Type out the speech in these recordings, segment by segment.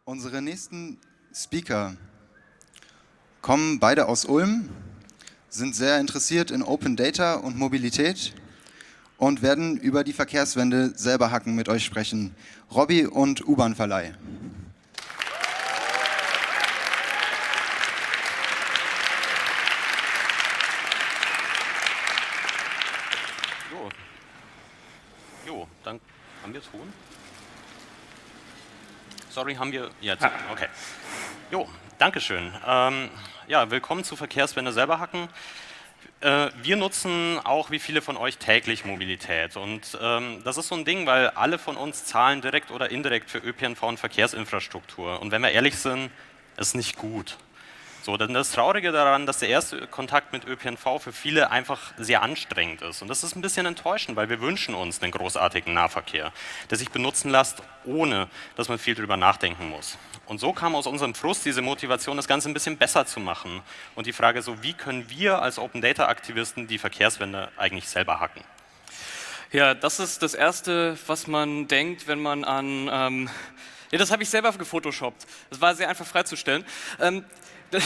Unsere nächsten Speaker kommen beide aus Ulm, sind sehr interessiert in Open Data und Mobilität und werden über die Verkehrswende selber hacken mit euch sprechen. Robby und U-Bahn-Verleih. Jo, dann haben wir Ton. Sorry, haben wir jetzt? Okay. Jo, Dankeschön. Ja, willkommen zu Verkehrswende selber hacken. Wir nutzen auch, wie viele von euch, täglich Mobilität. Und das ist so ein Ding, weil alle von uns zahlen direkt oder indirekt für ÖPNV und Verkehrsinfrastruktur. Und wenn wir ehrlich sind, ist nicht gut. So, denn das Traurige daran, dass der erste Kontakt mit ÖPNV für viele einfach sehr anstrengend ist. Und das ist ein bisschen enttäuschend, weil wir wünschen uns einen großartigen Nahverkehr, der sich benutzen lässt, ohne dass man viel drüber nachdenken muss. Und so kam aus unserem Frust diese Motivation, das Ganze ein bisschen besser zu machen. Und die Frage so, wie können wir als Open Data Aktivisten die Verkehrswende eigentlich selber hacken? Ja, das ist das Erste, was man denkt, wenn man an... ja, das habe ich selber gefotoshoppt. Das war sehr einfach freizustellen. Das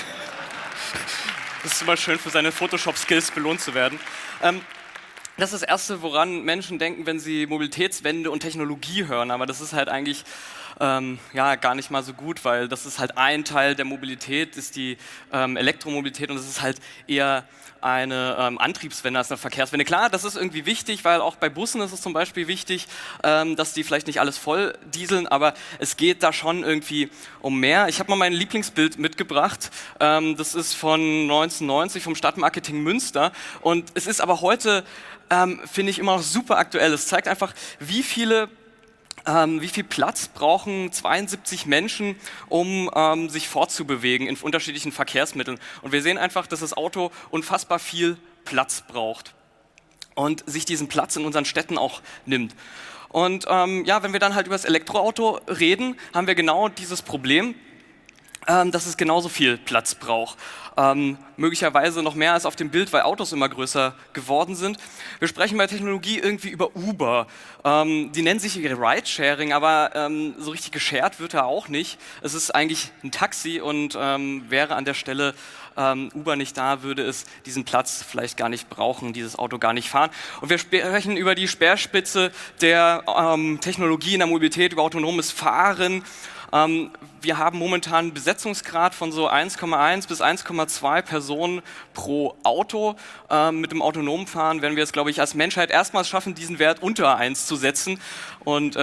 ist immer schön, für seine Photoshop-Skills belohnt zu werden. Das ist das Erste, woran Menschen denken, wenn sie Mobilitätswende und Technologie hören. Aber das ist halt eigentlich ja, gar nicht mal so gut, weil das ist halt ein Teil der Mobilität, ist die Elektromobilität, und das ist halt eher eine Antriebswende als eine Verkehrswende. Klar, das ist irgendwie wichtig, weil auch bei Bussen ist es zum Beispiel wichtig, dass die vielleicht nicht alles voll dieseln, aber es geht da schon irgendwie um mehr. Ich habe mal mein Lieblingsbild mitgebracht. Das ist von 1990 vom Stadtmarketing Münster, und es ist aber heute, finde ich, immer noch super aktuell. Es zeigt einfach, wie viel Platz brauchen 72 Menschen, um sich fortzubewegen in unterschiedlichen Verkehrsmitteln. Und wir sehen einfach, dass das Auto unfassbar viel Platz braucht und sich diesen Platz in unseren Städten auch nimmt. Und ja, wenn wir dann halt über das Elektroauto reden, haben wir genau dieses Problem, dass es genauso viel Platz braucht. Möglicherweise noch mehr als auf dem Bild, weil Autos immer größer geworden sind. Wir sprechen bei Technologie irgendwie über Uber. Die nennen sich Ridesharing, aber so richtig geshared wird da auch nicht. Es ist eigentlich ein Taxi, und wäre an der Stelle Uber nicht da, würde es diesen Platz vielleicht gar nicht brauchen, dieses Auto gar nicht fahren. Und wir sprechen über die Speerspitze der Technologie in der Mobilität, über autonomes Fahren. Wir haben momentan einen Besetzungsgrad von so 1,1 bis 1,2 Personen pro Auto. Mit dem autonomen Fahren werden wir es, glaube ich, als Menschheit erstmals schaffen, diesen Wert unter 1 zu setzen. Und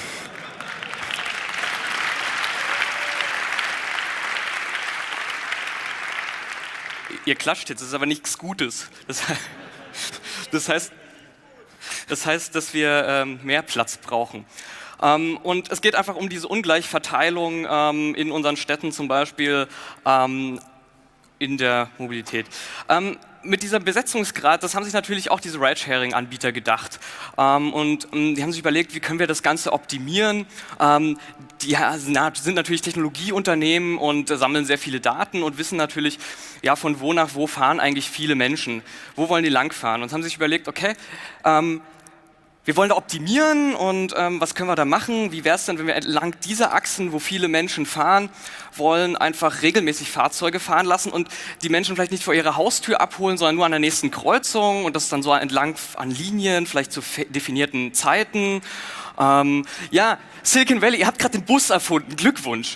ihr klatscht jetzt, das ist aber nichts Gutes. Das heißt, dass wir mehr Platz brauchen. Und es geht einfach um diese Ungleichverteilung in unseren Städten, zum Beispiel in der Mobilität. Mit diesem Besetzungsgrad, das haben sich natürlich auch diese Ridesharing-Anbieter gedacht. Und die haben sich überlegt, wie können wir das Ganze optimieren. Die sind natürlich Technologieunternehmen und sammeln sehr viele Daten und wissen natürlich, ja, von wo nach wo fahren eigentlich viele Menschen. Wo wollen die langfahren? Und haben sich überlegt, okay, wir wollen da optimieren, und was können wir da machen? Wie wäre es denn, wenn wir entlang dieser Achsen, wo viele Menschen fahren wollen, einfach regelmäßig Fahrzeuge fahren lassen und die Menschen vielleicht nicht vor ihrer Haustür abholen, sondern nur an der nächsten Kreuzung, und das dann so entlang an Linien, vielleicht zu definierten Zeiten. Ja, Silicon Valley, ihr habt gerade den Bus erfunden, Glückwunsch.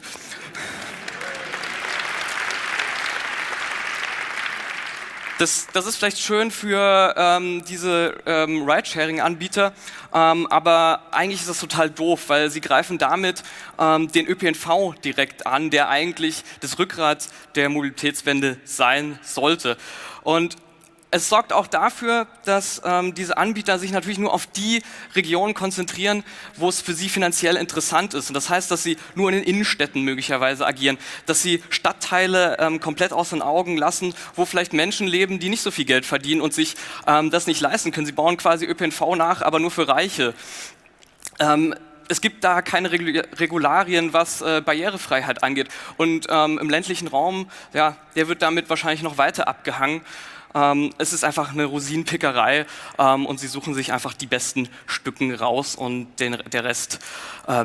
Das ist vielleicht schön für diese Ridesharing-Anbieter, aber eigentlich ist das total doof, weil sie greifen damit den ÖPNV direkt an, der eigentlich das Rückgrat der Mobilitätswende sein sollte. Und es sorgt auch dafür, dass diese Anbieter sich natürlich nur auf die Regionen konzentrieren, wo es für sie finanziell interessant ist. Und das heißt, dass sie nur in den Innenstädten möglicherweise agieren, dass sie Stadtteile komplett aus den Augen lassen, wo vielleicht Menschen leben, die nicht so viel Geld verdienen und sich das nicht leisten können. Sie bauen quasi ÖPNV nach, aber nur für Reiche. Es gibt da keine Regularien, was Barrierefreiheit angeht. Und im ländlichen Raum, ja, der wird damit wahrscheinlich noch weiter abgehangen. Es ist einfach eine Rosinenpickerei, und sie suchen sich einfach die besten Stücken raus, und der Rest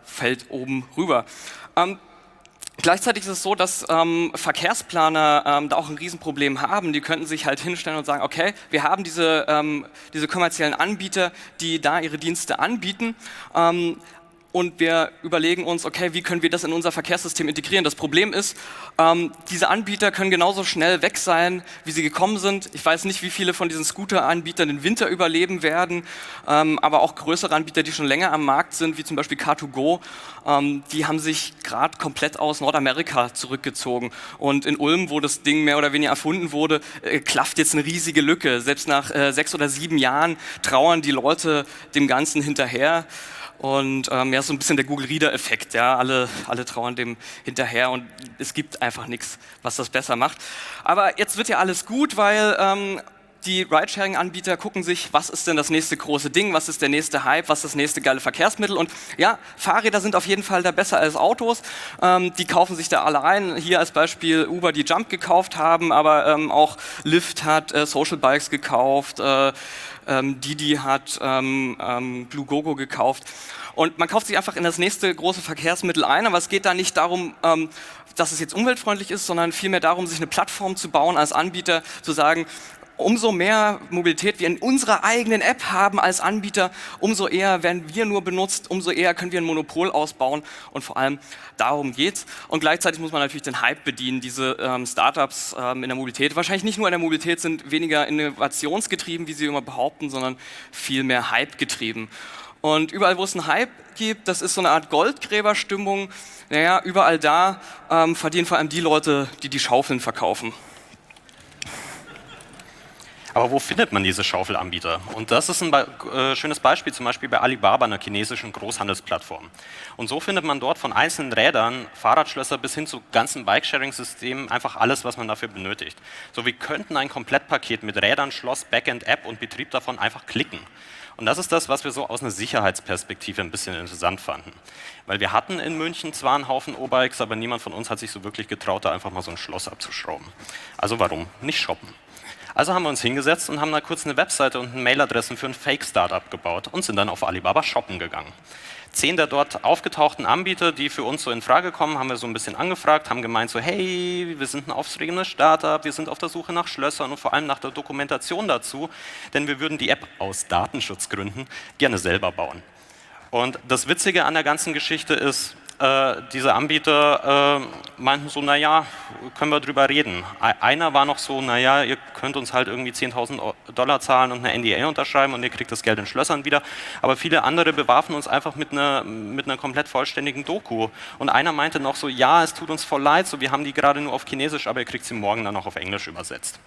fällt oben rüber. Gleichzeitig ist es so, dass Verkehrsplaner da auch ein Riesenproblem haben. Die könnten sich halt hinstellen und sagen, okay, wir haben diese kommerziellen Anbieter, die da ihre Dienste anbieten. Und wir überlegen uns, okay, wie können wir das in unser Verkehrssystem integrieren? Das Problem ist, diese Anbieter können genauso schnell weg sein, wie sie gekommen sind. Ich weiß nicht, wie viele von diesen Scooter-Anbietern den Winter überleben werden, aber auch größere Anbieter, die schon länger am Markt sind, wie zum Beispiel Car2Go, die haben sich gerade komplett aus Nordamerika zurückgezogen. Und in Ulm, wo das Ding mehr oder weniger erfunden wurde, klafft jetzt eine riesige Lücke. Selbst nach 6 oder 7 Jahren trauern die Leute dem Ganzen hinterher. Und ja, so ein bisschen der Google-Reader-Effekt, ja, alle trauern dem hinterher und es gibt einfach nichts, was das besser macht. Aber jetzt wird ja alles gut, weil die Ridesharing-Anbieter gucken sich, was ist denn das nächste große Ding, was ist der nächste Hype, was ist das nächste geile Verkehrsmittel und ja, Fahrräder sind auf jeden Fall da besser als Autos, die kaufen sich da alle ein. Hier als Beispiel Uber, die Jump gekauft haben, aber auch Lyft hat Social Bikes gekauft, Didi hat Bluegogo gekauft und man kauft sich einfach in das nächste große Verkehrsmittel ein, aber es geht da nicht darum, dass es jetzt umweltfreundlich ist, sondern vielmehr darum, sich eine Plattform zu bauen als Anbieter, zu sagen, umso mehr Mobilität wir in unserer eigenen App haben als Anbieter, umso eher werden wir nur benutzt, umso eher können wir ein Monopol ausbauen und vor allem darum geht's. Und gleichzeitig muss man natürlich den Hype bedienen. Diese Startups in der Mobilität, wahrscheinlich nicht nur in der Mobilität, sind weniger innovationsgetrieben, wie sie immer behaupten, sondern viel mehr Hype getrieben. Und überall, wo es einen Hype gibt, das ist so eine Art Goldgräberstimmung, naja, überall da verdienen vor allem die Leute, die die Schaufeln verkaufen. Aber wo findet man diese Schaufelanbieter? Und das ist ein schönes Beispiel, zum Beispiel bei Alibaba, einer chinesischen Großhandelsplattform. Und so findet man dort von einzelnen Rädern, Fahrradschlösser bis hin zu ganzen Bike-Sharing-Systemen einfach alles, was man dafür benötigt. So, wir könnten ein Komplettpaket mit Rädern, Schloss, Backend, App und Betrieb davon einfach klicken. Und das ist das, was wir so aus einer Sicherheitsperspektive ein bisschen interessant fanden. Weil wir hatten in München zwar einen Haufen O-Bikes, aber niemand von uns hat sich so wirklich getraut, da einfach mal so ein Schloss abzuschrauben. Also warum nicht shoppen? Also haben wir uns hingesetzt und haben da kurz eine Webseite und eine Mailadressen für ein Fake-Startup gebaut und sind dann auf Alibaba shoppen gegangen. 10 der dort aufgetauchten Anbieter, die für uns so in Frage kommen, haben wir so ein bisschen angefragt, haben gemeint so, hey, wir sind ein aufstrebendes Startup, wir sind auf der Suche nach Schlössern und vor allem nach der Dokumentation dazu, denn wir würden die App aus Datenschutzgründen gerne selber bauen. Und das Witzige an der ganzen Geschichte ist, diese Anbieter meinten so, naja, können wir drüber reden. Einer war noch so, naja, ihr könnt uns halt irgendwie $10.000 zahlen und eine NDA unterschreiben und ihr kriegt das Geld in Schlössern wieder. Aber viele andere bewarfen uns einfach mit einer komplett vollständigen Doku. Und einer meinte noch so, ja, es tut uns voll leid, so, wir haben die gerade nur auf Chinesisch, aber ihr kriegt sie morgen dann auch auf Englisch übersetzt.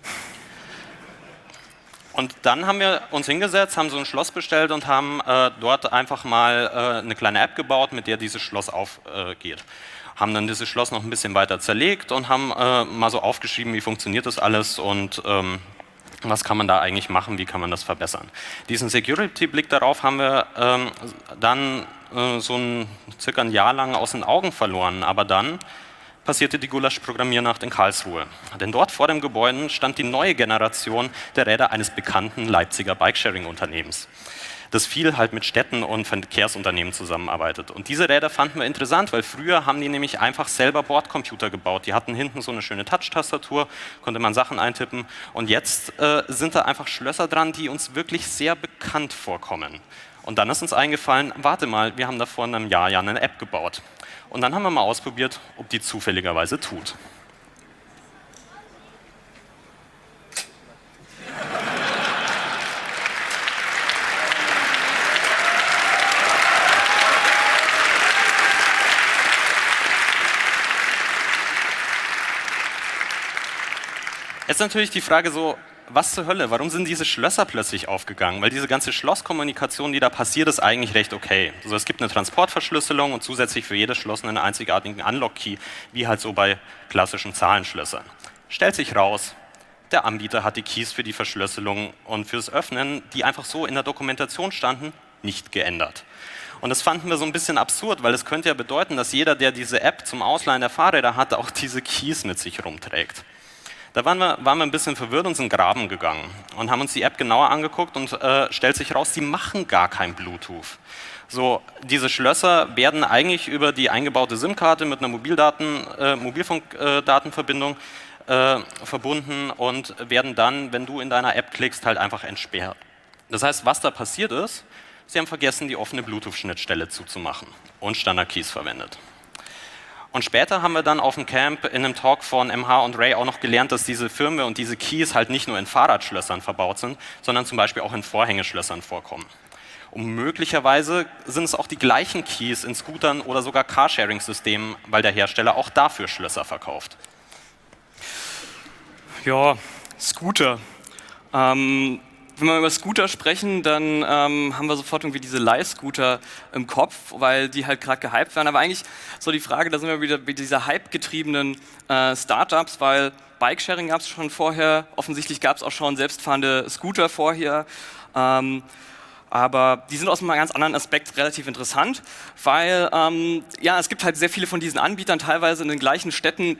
Und dann haben wir uns hingesetzt, haben so ein Schloss bestellt und haben dort einfach mal eine kleine App gebaut, mit der dieses Schloss aufgeht. Haben dann dieses Schloss noch ein bisschen weiter zerlegt und haben mal so aufgeschrieben, wie funktioniert das alles und was kann man da eigentlich machen, wie kann man das verbessern. Diesen Security-Blick darauf haben wir dann circa ein Jahr lang aus den Augen verloren, aber dann passierte die Gulasch-Programmiernacht in Karlsruhe. Denn dort vor dem Gebäude stand die neue Generation der Räder eines bekannten Leipziger Bikesharing-Unternehmens, das viel halt mit Städten und Verkehrsunternehmen zusammenarbeitet. Und diese Räder fanden wir interessant, weil früher haben die nämlich einfach selber Bordcomputer gebaut. Die hatten hinten so eine schöne Touch-Tastatur, konnte man Sachen eintippen. Und jetzt sind da einfach Schlösser dran, die uns wirklich sehr bekannt vorkommen. Und dann ist uns eingefallen, warte mal, wir haben da vor einem Jahr ja eine App gebaut. Und dann haben wir mal ausprobiert, ob die zufälligerweise tut. Jetzt natürlich die Frage so, was zur Hölle, warum sind diese Schlösser plötzlich aufgegangen? Weil diese ganze Schlosskommunikation, die da passiert, ist eigentlich recht okay. Also es gibt eine Transportverschlüsselung und zusätzlich für jedes Schloss einen einzigartigen Unlock-Key, wie halt so bei klassischen Zahlenschlössern. Stellt sich raus, der Anbieter hat die Keys für die Verschlüsselung und fürs Öffnen, die einfach so in der Dokumentation standen, nicht geändert. Und das fanden wir so ein bisschen absurd, weil es könnte ja bedeuten, dass jeder, der diese App zum Ausleihen der Fahrräder hat, auch diese Keys mit sich rumträgt. Da waren wir ein bisschen verwirrt und sind graben gegangen und haben uns die App genauer angeguckt und stellt sich raus, die machen gar kein Bluetooth. So, diese Schlösser werden eigentlich über die eingebaute SIM-Karte mit einer Mobilfunkdatenverbindung verbunden und werden dann, wenn du in deiner App klickst, halt einfach entsperrt. Das heißt, was da passiert ist, sie haben vergessen, die offene Bluetooth-Schnittstelle zuzumachen und Standard-Keys verwendet. Und später haben wir dann auf dem Camp in einem Talk von MH und Ray auch noch gelernt, dass diese Firmware und diese Keys halt nicht nur in Fahrradschlössern verbaut sind, sondern zum Beispiel auch in Vorhängeschlössern vorkommen. Und möglicherweise sind es auch die gleichen Keys in Scootern oder sogar Carsharing-Systemen, weil der Hersteller auch dafür Schlösser verkauft. Ja, Scooter. Wenn wir über Scooter sprechen, dann haben wir sofort irgendwie diese Leih-Scooter im Kopf, weil die halt gerade gehypt werden. Aber eigentlich so die Frage, da sind wir wieder bei dieser hype-getriebenen Startups, weil Bikesharing gab es schon vorher, offensichtlich gab es auch schon selbstfahrende Scooter vorher. Aber die sind aus einem ganz anderen Aspekt relativ interessant, weil ja, es gibt halt sehr viele von diesen Anbietern, teilweise in den gleichen Städten,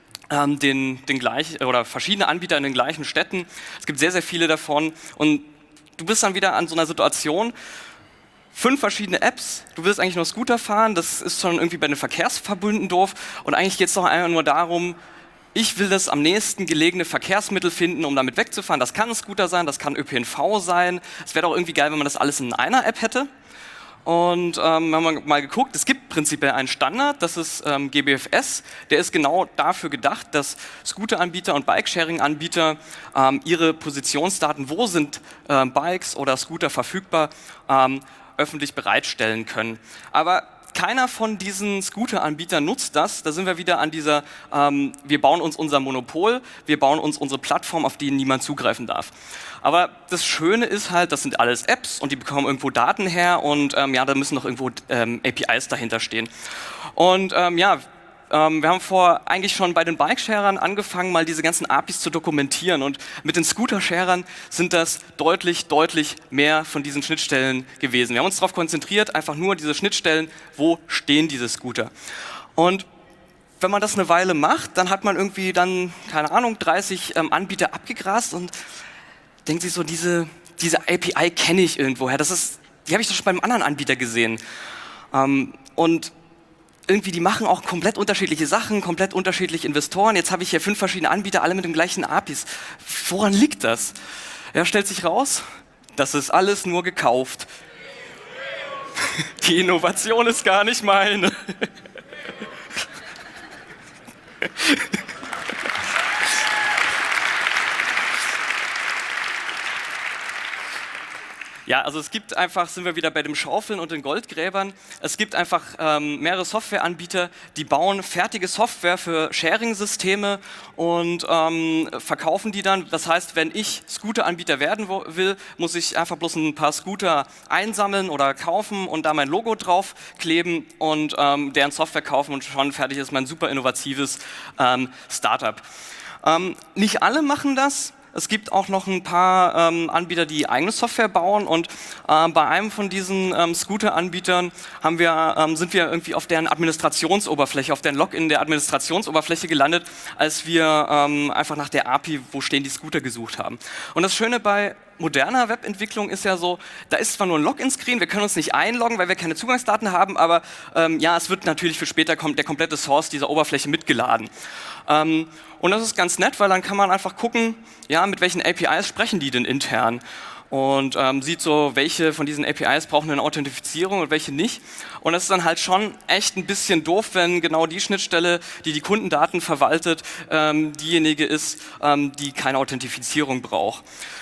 oder verschiedene Anbieter in den gleichen Städten. Es gibt sehr, sehr viele davon und du bist dann wieder an so einer Situation, 5 verschiedene Apps, du willst eigentlich nur Scooter fahren, das ist schon irgendwie bei den Verkehrsverbünden doof und eigentlich geht es doch einfach nur darum, ich will das am nächsten gelegene Verkehrsmittel finden, um damit wegzufahren. Das kann ein Scooter sein, das kann ÖPNV sein. Es wäre doch irgendwie geil, wenn man das alles in einer App hätte. Und wir haben mal geguckt, es gibt prinzipiell einen Standard, das ist GBFS, der ist genau dafür gedacht, dass Scooter-Anbieter und Bikesharing-Anbieter ihre Positionsdaten, wo sind Bikes oder Scooter verfügbar, öffentlich bereitstellen können. Aber keiner von diesen Scooter-Anbietern nutzt das. Da sind wir wieder an dieser, wir bauen uns unser Monopol, wir bauen uns unsere Plattform, auf die niemand zugreifen darf. Aber das Schöne ist halt, das sind alles Apps und die bekommen irgendwo Daten her und ja, da müssen noch irgendwo APIs dahinter stehen. Und ja, wir haben eigentlich schon bei den Bike-Sharern angefangen, mal diese ganzen APIs zu dokumentieren und mit den Scooter-Sharern sind das deutlich, deutlich mehr von diesen Schnittstellen gewesen. Wir haben uns darauf konzentriert, einfach nur diese Schnittstellen, wo stehen diese Scooter. Und wenn man das eine Weile macht, dann hat man irgendwie dann, keine Ahnung, 30 Anbieter abgegrast und denkt sich so, diese API kenne ich irgendwoher, die habe ich doch schon beim anderen Anbieter gesehen. Und irgendwie, die machen auch komplett unterschiedliche Sachen, komplett unterschiedliche Investoren. Jetzt habe ich hier 5 verschiedene Anbieter, alle mit den gleichen APIs. Woran liegt das? Ja, stellt sich raus, das ist alles nur gekauft. Die Innovation ist gar nicht meine. Ja, also es gibt einfach, sind wir wieder bei dem Schaufeln und den Goldgräbern, es gibt einfach mehrere Softwareanbieter, die bauen fertige Software für Sharing-Systeme und verkaufen die dann. Das heißt, wenn ich Scooter-Anbieter werden will, muss ich einfach bloß ein paar Scooter einsammeln oder kaufen und da mein Logo drauf kleben und deren Software kaufen und schon fertig ist mein super innovatives Startup. Nicht alle machen das. Es gibt auch noch ein paar Anbieter, die eigene Software bauen und bei einem von diesen Scooter-Anbietern sind wir irgendwie auf deren Administrationsoberfläche, auf deren Login der Administrationsoberfläche gelandet, als wir einfach nach der API, wo stehen die Scooter, gesucht haben. Und das Schöne bei moderner Webentwicklung ist ja so, da ist zwar nur ein Login-Screen, wir können uns nicht einloggen, weil wir keine Zugangsdaten haben, aber ja, es wird natürlich für später der komplette Source dieser Oberfläche mitgeladen. Und das ist ganz nett, weil dann kann man einfach gucken, ja, mit welchen APIs sprechen die denn intern und sieht so, welche von diesen APIs brauchen eine Authentifizierung und welche nicht. Und das ist dann halt schon echt ein bisschen doof, wenn genau die Schnittstelle, die die Kundendaten verwaltet, diejenige ist, die keine Authentifizierung braucht.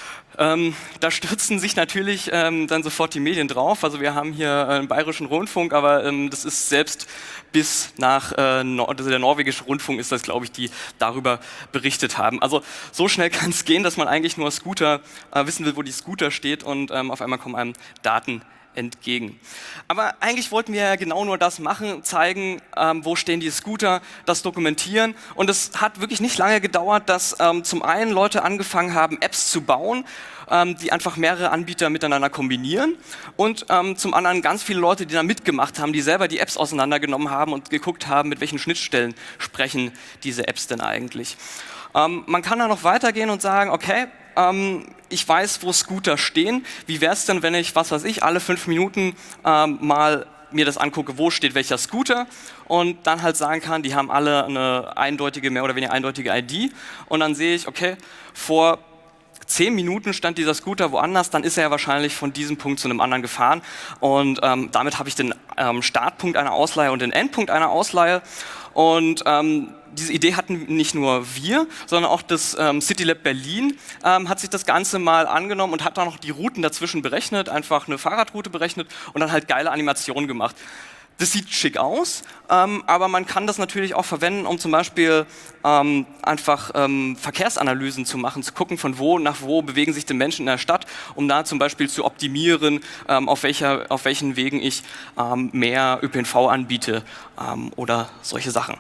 Da stürzen sich natürlich dann sofort die Medien drauf. Also wir haben hier einen bayerischen Rundfunk, aber das ist selbst bis nach der norwegische Rundfunk ist das, glaube ich, die darüber berichtet haben. Also so schnell kann es gehen, dass man eigentlich nur Scooter wissen will, wo die Scooter steht und auf einmal kommen einem Daten entgegen. Aber eigentlich wollten wir ja genau nur das machen, zeigen, wo stehen die Scooter, das dokumentieren. Und es hat wirklich nicht lange gedauert, dass zum einen Leute angefangen haben, Apps zu bauen, die einfach mehrere Anbieter miteinander kombinieren und zum anderen ganz viele Leute, die da mitgemacht haben, die selber die Apps auseinandergenommen haben und geguckt haben, mit welchen Schnittstellen sprechen diese Apps denn eigentlich. Man kann da noch weitergehen und sagen, okay, ich weiß, wo Scooter stehen. Wie wäre es denn, wenn ich, was weiß ich, alle 5 Minuten mal mir das angucke, wo steht welcher Scooter und dann halt sagen kann, die haben alle eine eindeutige, mehr oder weniger eindeutige ID und dann sehe ich, okay, vor 10 Minuten stand dieser Scooter woanders, dann ist er ja wahrscheinlich von diesem Punkt zu einem anderen gefahren und damit habe ich den Startpunkt einer Ausleihe und den Endpunkt einer Ausleihe und diese Idee hatten nicht nur wir, sondern auch das CityLab Berlin hat sich das Ganze mal angenommen und hat dann noch die Routen dazwischen berechnet, einfach eine Fahrradroute berechnet und dann halt geile Animationen gemacht. Das sieht schick aus, aber man kann das natürlich auch verwenden, um zum Beispiel einfach Verkehrsanalysen zu machen, zu gucken, von wo nach wo bewegen sich die Menschen in der Stadt, um da zum Beispiel zu optimieren, auf welchen Wegen ich mehr ÖPNV anbiete oder solche Sachen.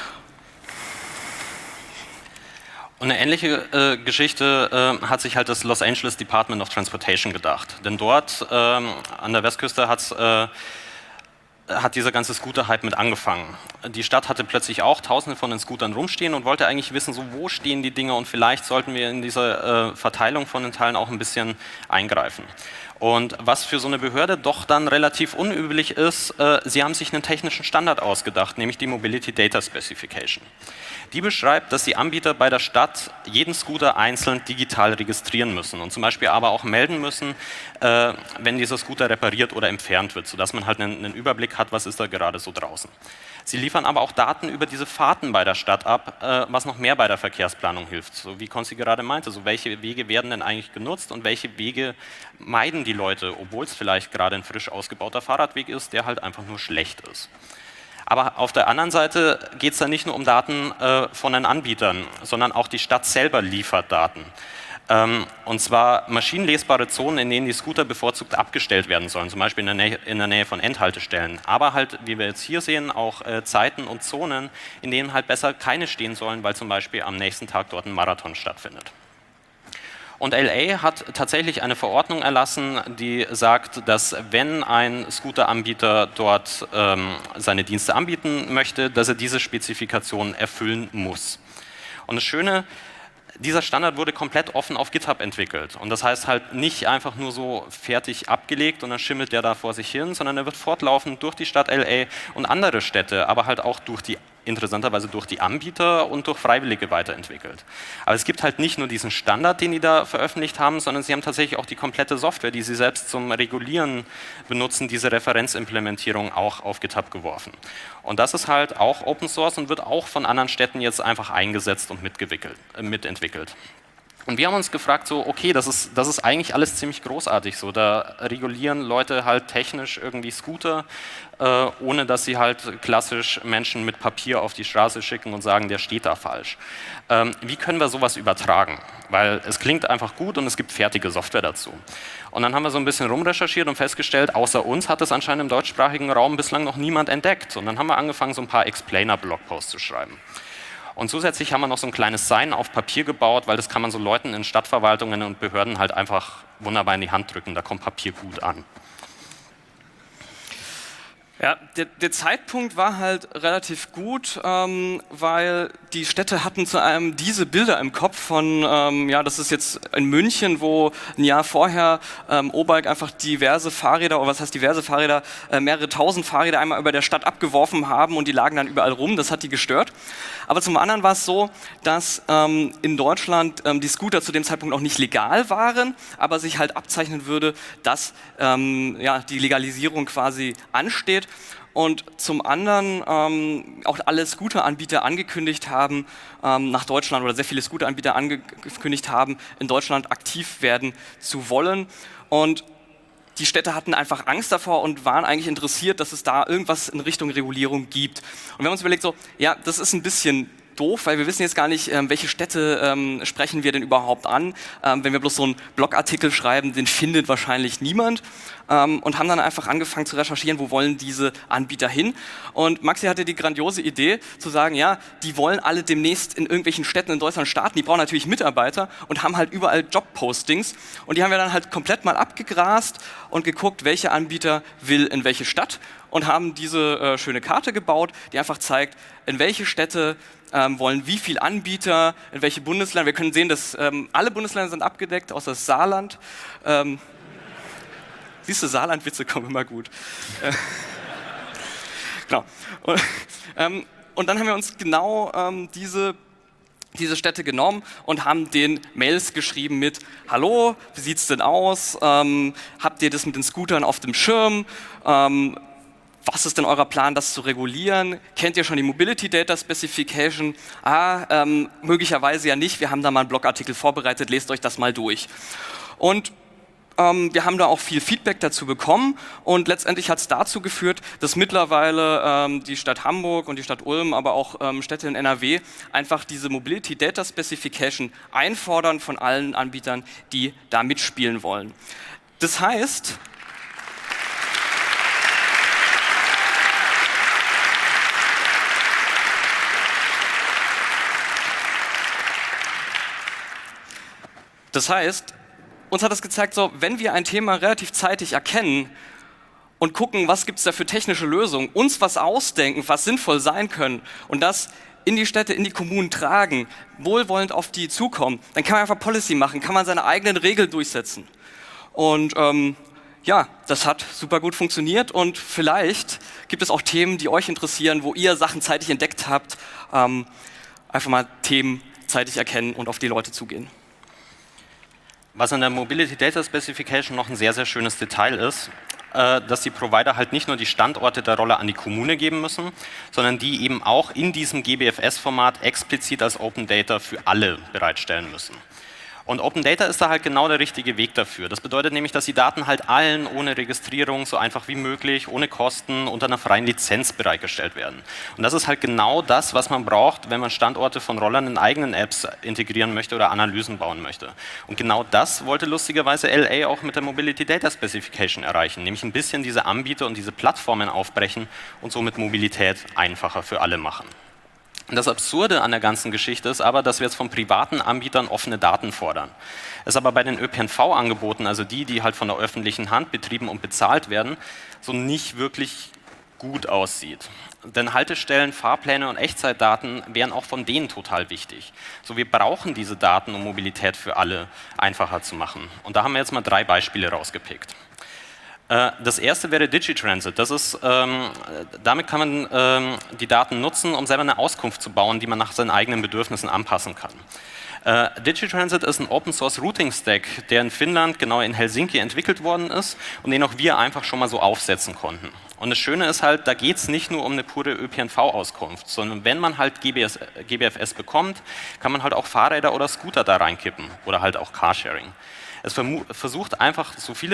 Und eine ähnliche Geschichte hat sich halt das Los Angeles Department of Transportation gedacht. Denn dort an der Westküste hat dieser ganze Scooter-Hype mit angefangen. Die Stadt hatte plötzlich auch Tausende von den Scootern rumstehen und wollte eigentlich wissen, so wo stehen die Dinge und vielleicht sollten wir in dieser Verteilung von den Teilen auch ein bisschen eingreifen. Und was für so eine Behörde doch dann relativ unüblich ist, sie haben sich einen technischen Standard ausgedacht, nämlich die Mobility Data Specification. Die beschreibt, dass die Anbieter bei der Stadt jeden Scooter einzeln digital registrieren müssen und zum Beispiel aber auch melden müssen, wenn dieser Scooter repariert oder entfernt wird, sodass man halt einen Überblick hat, was ist da gerade so draußen. Sie liefern aber auch Daten über diese Fahrten bei der Stadt ab, was noch mehr bei der Verkehrsplanung hilft. So wie Konsti gerade meinte, so welche Wege werden denn eigentlich genutzt und welche Wege meiden die Leute, obwohl es vielleicht gerade ein frisch ausgebauter Fahrradweg ist, der halt einfach nur schlecht ist. Aber auf der anderen Seite geht es dann nicht nur um Daten von den Anbietern, sondern auch die Stadt selber liefert Daten. Und zwar maschinenlesbare Zonen, in denen die Scooter bevorzugt abgestellt werden sollen, zum Beispiel in der Nähe von Endhaltestellen. Aber halt, wie wir jetzt hier sehen, auch Zeiten und Zonen, in denen halt besser keine stehen sollen, weil zum Beispiel am nächsten Tag dort ein Marathon stattfindet. Und LA hat tatsächlich eine Verordnung erlassen, die sagt, dass wenn ein Scooteranbieter dort seine Dienste anbieten möchte, dass er diese Spezifikationen erfüllen muss. Und das Schöne, dieser Standard wurde komplett offen auf GitHub entwickelt. Und das heißt halt nicht einfach nur so fertig abgelegt und dann schimmelt der da vor sich hin, sondern er wird fortlaufend durch die Stadt LA und andere Städte, aber halt auch interessanterweise durch die Anbieter und durch Freiwillige weiterentwickelt. Aber es gibt halt nicht nur diesen Standard, den die da veröffentlicht haben, sondern sie haben tatsächlich auch die komplette Software, die sie selbst zum Regulieren benutzen, diese Referenzimplementierung auch auf GitHub geworfen. Und das ist halt auch Open Source und wird auch von anderen Städten jetzt einfach eingesetzt und mitentwickelt. Und wir haben uns gefragt, so, okay, das ist eigentlich alles ziemlich großartig so. Da regulieren Leute halt technisch irgendwie Scooter, ohne dass sie halt klassisch Menschen mit Papier auf die Straße schicken und sagen, der steht da falsch. Wie können wir sowas übertragen? Weil es klingt einfach gut und es gibt fertige Software dazu. Und dann haben wir so ein bisschen rumrecherchiert und festgestellt, außer uns hat es anscheinend im deutschsprachigen Raum bislang noch niemand entdeckt. Und dann haben wir angefangen, so ein paar Explainer-Blogposts zu schreiben. Und zusätzlich haben wir noch so ein kleines Sign auf Papier gebaut, weil das kann man so Leuten in Stadtverwaltungen und Behörden halt einfach wunderbar in die Hand drücken. Da kommt Papier gut an. Ja, der Zeitpunkt war halt relativ gut, weil die Städte hatten zu einem diese Bilder im Kopf von, ja, das ist jetzt in München, wo ein Jahr vorher O-Bike einfach diverse Fahrräder, oder was heißt diverse Fahrräder, mehrere tausend Fahrräder einmal über der Stadt abgeworfen haben und die lagen dann überall rum, das hat die gestört. Aber zum anderen war es so, dass in Deutschland die Scooter zu dem Zeitpunkt auch nicht legal waren, aber sich halt abzeichnen würde, dass ja, die Legalisierung quasi ansteht. Und zum anderen auch alle Scooteranbieter angekündigt haben, nach Deutschland oder sehr viele Scooteranbieter angekündigt haben, in Deutschland aktiv werden zu wollen. Und die Städte hatten einfach Angst davor und waren eigentlich interessiert, dass es da irgendwas in Richtung Regulierung gibt. Und wir haben uns überlegt, so, ja, das ist ein bisschen doof, weil wir wissen jetzt gar nicht, welche Städte sprechen wir denn überhaupt an. Wenn wir bloß so einen Blogartikel schreiben, den findet wahrscheinlich niemand. Und haben dann einfach angefangen zu recherchieren, wo wollen diese Anbieter hin. Und Maxi hatte die grandiose Idee zu sagen, ja, die wollen alle demnächst in irgendwelchen Städten in Deutschland starten, die brauchen natürlich Mitarbeiter und haben halt überall Jobpostings. Und die haben wir dann halt komplett mal abgegrast und geguckt, welcher Anbieter will in welche Stadt und haben diese schöne Karte gebaut, die einfach zeigt, in welche Städte wollen wie viele Anbieter, in welche Bundesländer. Wir können sehen, dass alle Bundesländer sind abgedeckt, außer das Saarland. Siehst du, Saarland-Witze kommen immer gut. Genau. Und dann haben wir uns genau diese Städte genommen und haben den Mails geschrieben mit: Hallo, wie sieht's denn aus? Habt ihr das mit den Scootern auf dem Schirm? Was ist denn euer Plan, das zu regulieren? Kennt ihr schon die Mobility Data Specification? Möglicherweise ja nicht. Wir haben da mal einen Blogartikel vorbereitet. Lest euch das mal durch. Und wir haben da auch viel Feedback dazu bekommen und letztendlich hat es dazu geführt, dass mittlerweile die Stadt Hamburg und die Stadt Ulm, aber auch Städte in NRW einfach diese Mobility Data Specification einfordern von allen Anbietern, die da mitspielen wollen. Das heißt, uns hat das gezeigt, so, wenn wir ein Thema relativ zeitig erkennen und gucken, was gibt es da für technische Lösungen, uns was ausdenken, was sinnvoll sein können und das in die Städte, in die Kommunen tragen, wohlwollend auf die zukommen, dann kann man einfach Policy machen, kann man seine eigenen Regeln durchsetzen. Und ja, das hat super gut funktioniert und vielleicht gibt es auch Themen, die euch interessieren, wo ihr Sachen zeitig entdeckt habt. Einfach mal Themen zeitig erkennen und auf die Leute zugehen. Was an der Mobility Data Specification noch ein sehr, sehr schönes Detail ist, dass die Provider halt nicht nur die Standorte der Rolle an die Kommune geben müssen, sondern die eben auch in diesem GBFS-Format explizit als Open Data für alle bereitstellen müssen. Und Open Data ist da halt genau der richtige Weg dafür. Das bedeutet nämlich, dass die Daten halt allen ohne Registrierung so einfach wie möglich, ohne Kosten, unter einer freien Lizenz bereitgestellt werden. Und das ist halt genau das, was man braucht, wenn man Standorte von Rollern in eigenen Apps integrieren möchte oder Analysen bauen möchte. Und genau das wollte lustigerweise LA auch mit der Mobility Data Specification erreichen, nämlich ein bisschen diese Anbieter und diese Plattformen aufbrechen und somit Mobilität einfacher für alle machen. Das Absurde an der ganzen Geschichte ist aber, dass wir jetzt von privaten Anbietern offene Daten fordern. Es aber bei den ÖPNV-Angeboten, also die halt von der öffentlichen Hand betrieben und bezahlt werden, so nicht wirklich gut aussieht. Denn Haltestellen, Fahrpläne und Echtzeitdaten wären auch von denen total wichtig. So, wir brauchen diese Daten, um Mobilität für alle einfacher zu machen. Und da haben wir jetzt mal 3 Beispiele rausgepickt. Das erste wäre Digitransit. Damit kann man die Daten nutzen, um selber eine Auskunft zu bauen, die man nach seinen eigenen Bedürfnissen anpassen kann. Digitransit ist ein Open-Source-Routing-Stack, der in Finnland, genau in Helsinki, entwickelt worden ist und den auch wir einfach schon mal so aufsetzen konnten. Und das Schöne ist halt, da geht es nicht nur um eine pure ÖPNV-Auskunft, sondern wenn man halt GBFS bekommt, kann man halt auch Fahrräder oder Scooter da reinkippen oder halt auch Carsharing. Es versucht einfach so viele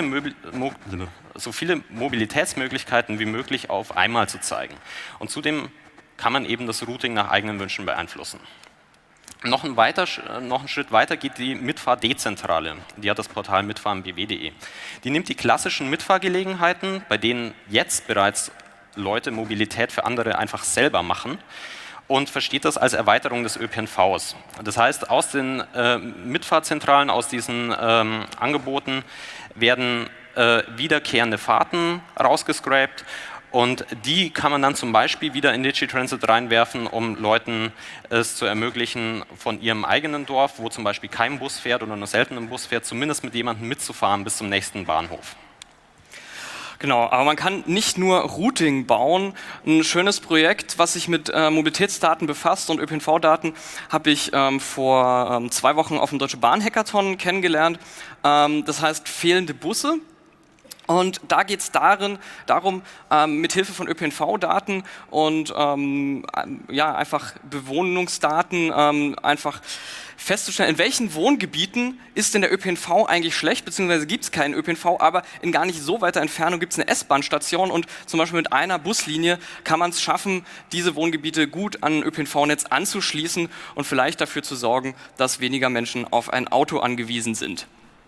Mobilitätsmöglichkeiten wie möglich auf einmal zu zeigen. Und zudem kann man eben das Routing nach eigenen Wünschen beeinflussen. Noch einen Schritt weiter geht die Mitfahr-Dezentrale. Die hat das Portal mitfahren.bw.de. Die nimmt die klassischen Mitfahrgelegenheiten, bei denen jetzt bereits Leute Mobilität für andere einfach selber machen, und versteht das als Erweiterung des ÖPNVs. Das heißt, aus den Mitfahrzentralen, aus diesen Angeboten werden wiederkehrende Fahrten rausgescrapt und die kann man dann zum Beispiel wieder in Digitransit reinwerfen, um Leuten es zu ermöglichen, von ihrem eigenen Dorf, wo zum Beispiel kein Bus fährt oder nur selten ein Bus fährt, zumindest mit jemandem mitzufahren bis zum nächsten Bahnhof. Genau, aber man kann nicht nur Routing bauen. Ein schönes Projekt, was sich mit Mobilitätsdaten befasst und ÖPNV-Daten, habe ich vor 2 Wochen auf dem Deutsche Bahn Hackathon kennengelernt. Das heißt fehlende Busse. Und da geht es darum, mit Hilfe von ÖPNV-Daten und ja, einfach Bewohnungsdaten einfach festzustellen, in welchen Wohngebieten ist denn der ÖPNV eigentlich schlecht, beziehungsweise gibt es keinen ÖPNV, aber in gar nicht so weiter Entfernung gibt es eine S-Bahn-Station und zum Beispiel mit einer Buslinie kann man es schaffen, diese Wohngebiete gut an ein ÖPNV-Netz anzuschließen und vielleicht dafür zu sorgen, dass weniger Menschen auf ein Auto angewiesen sind.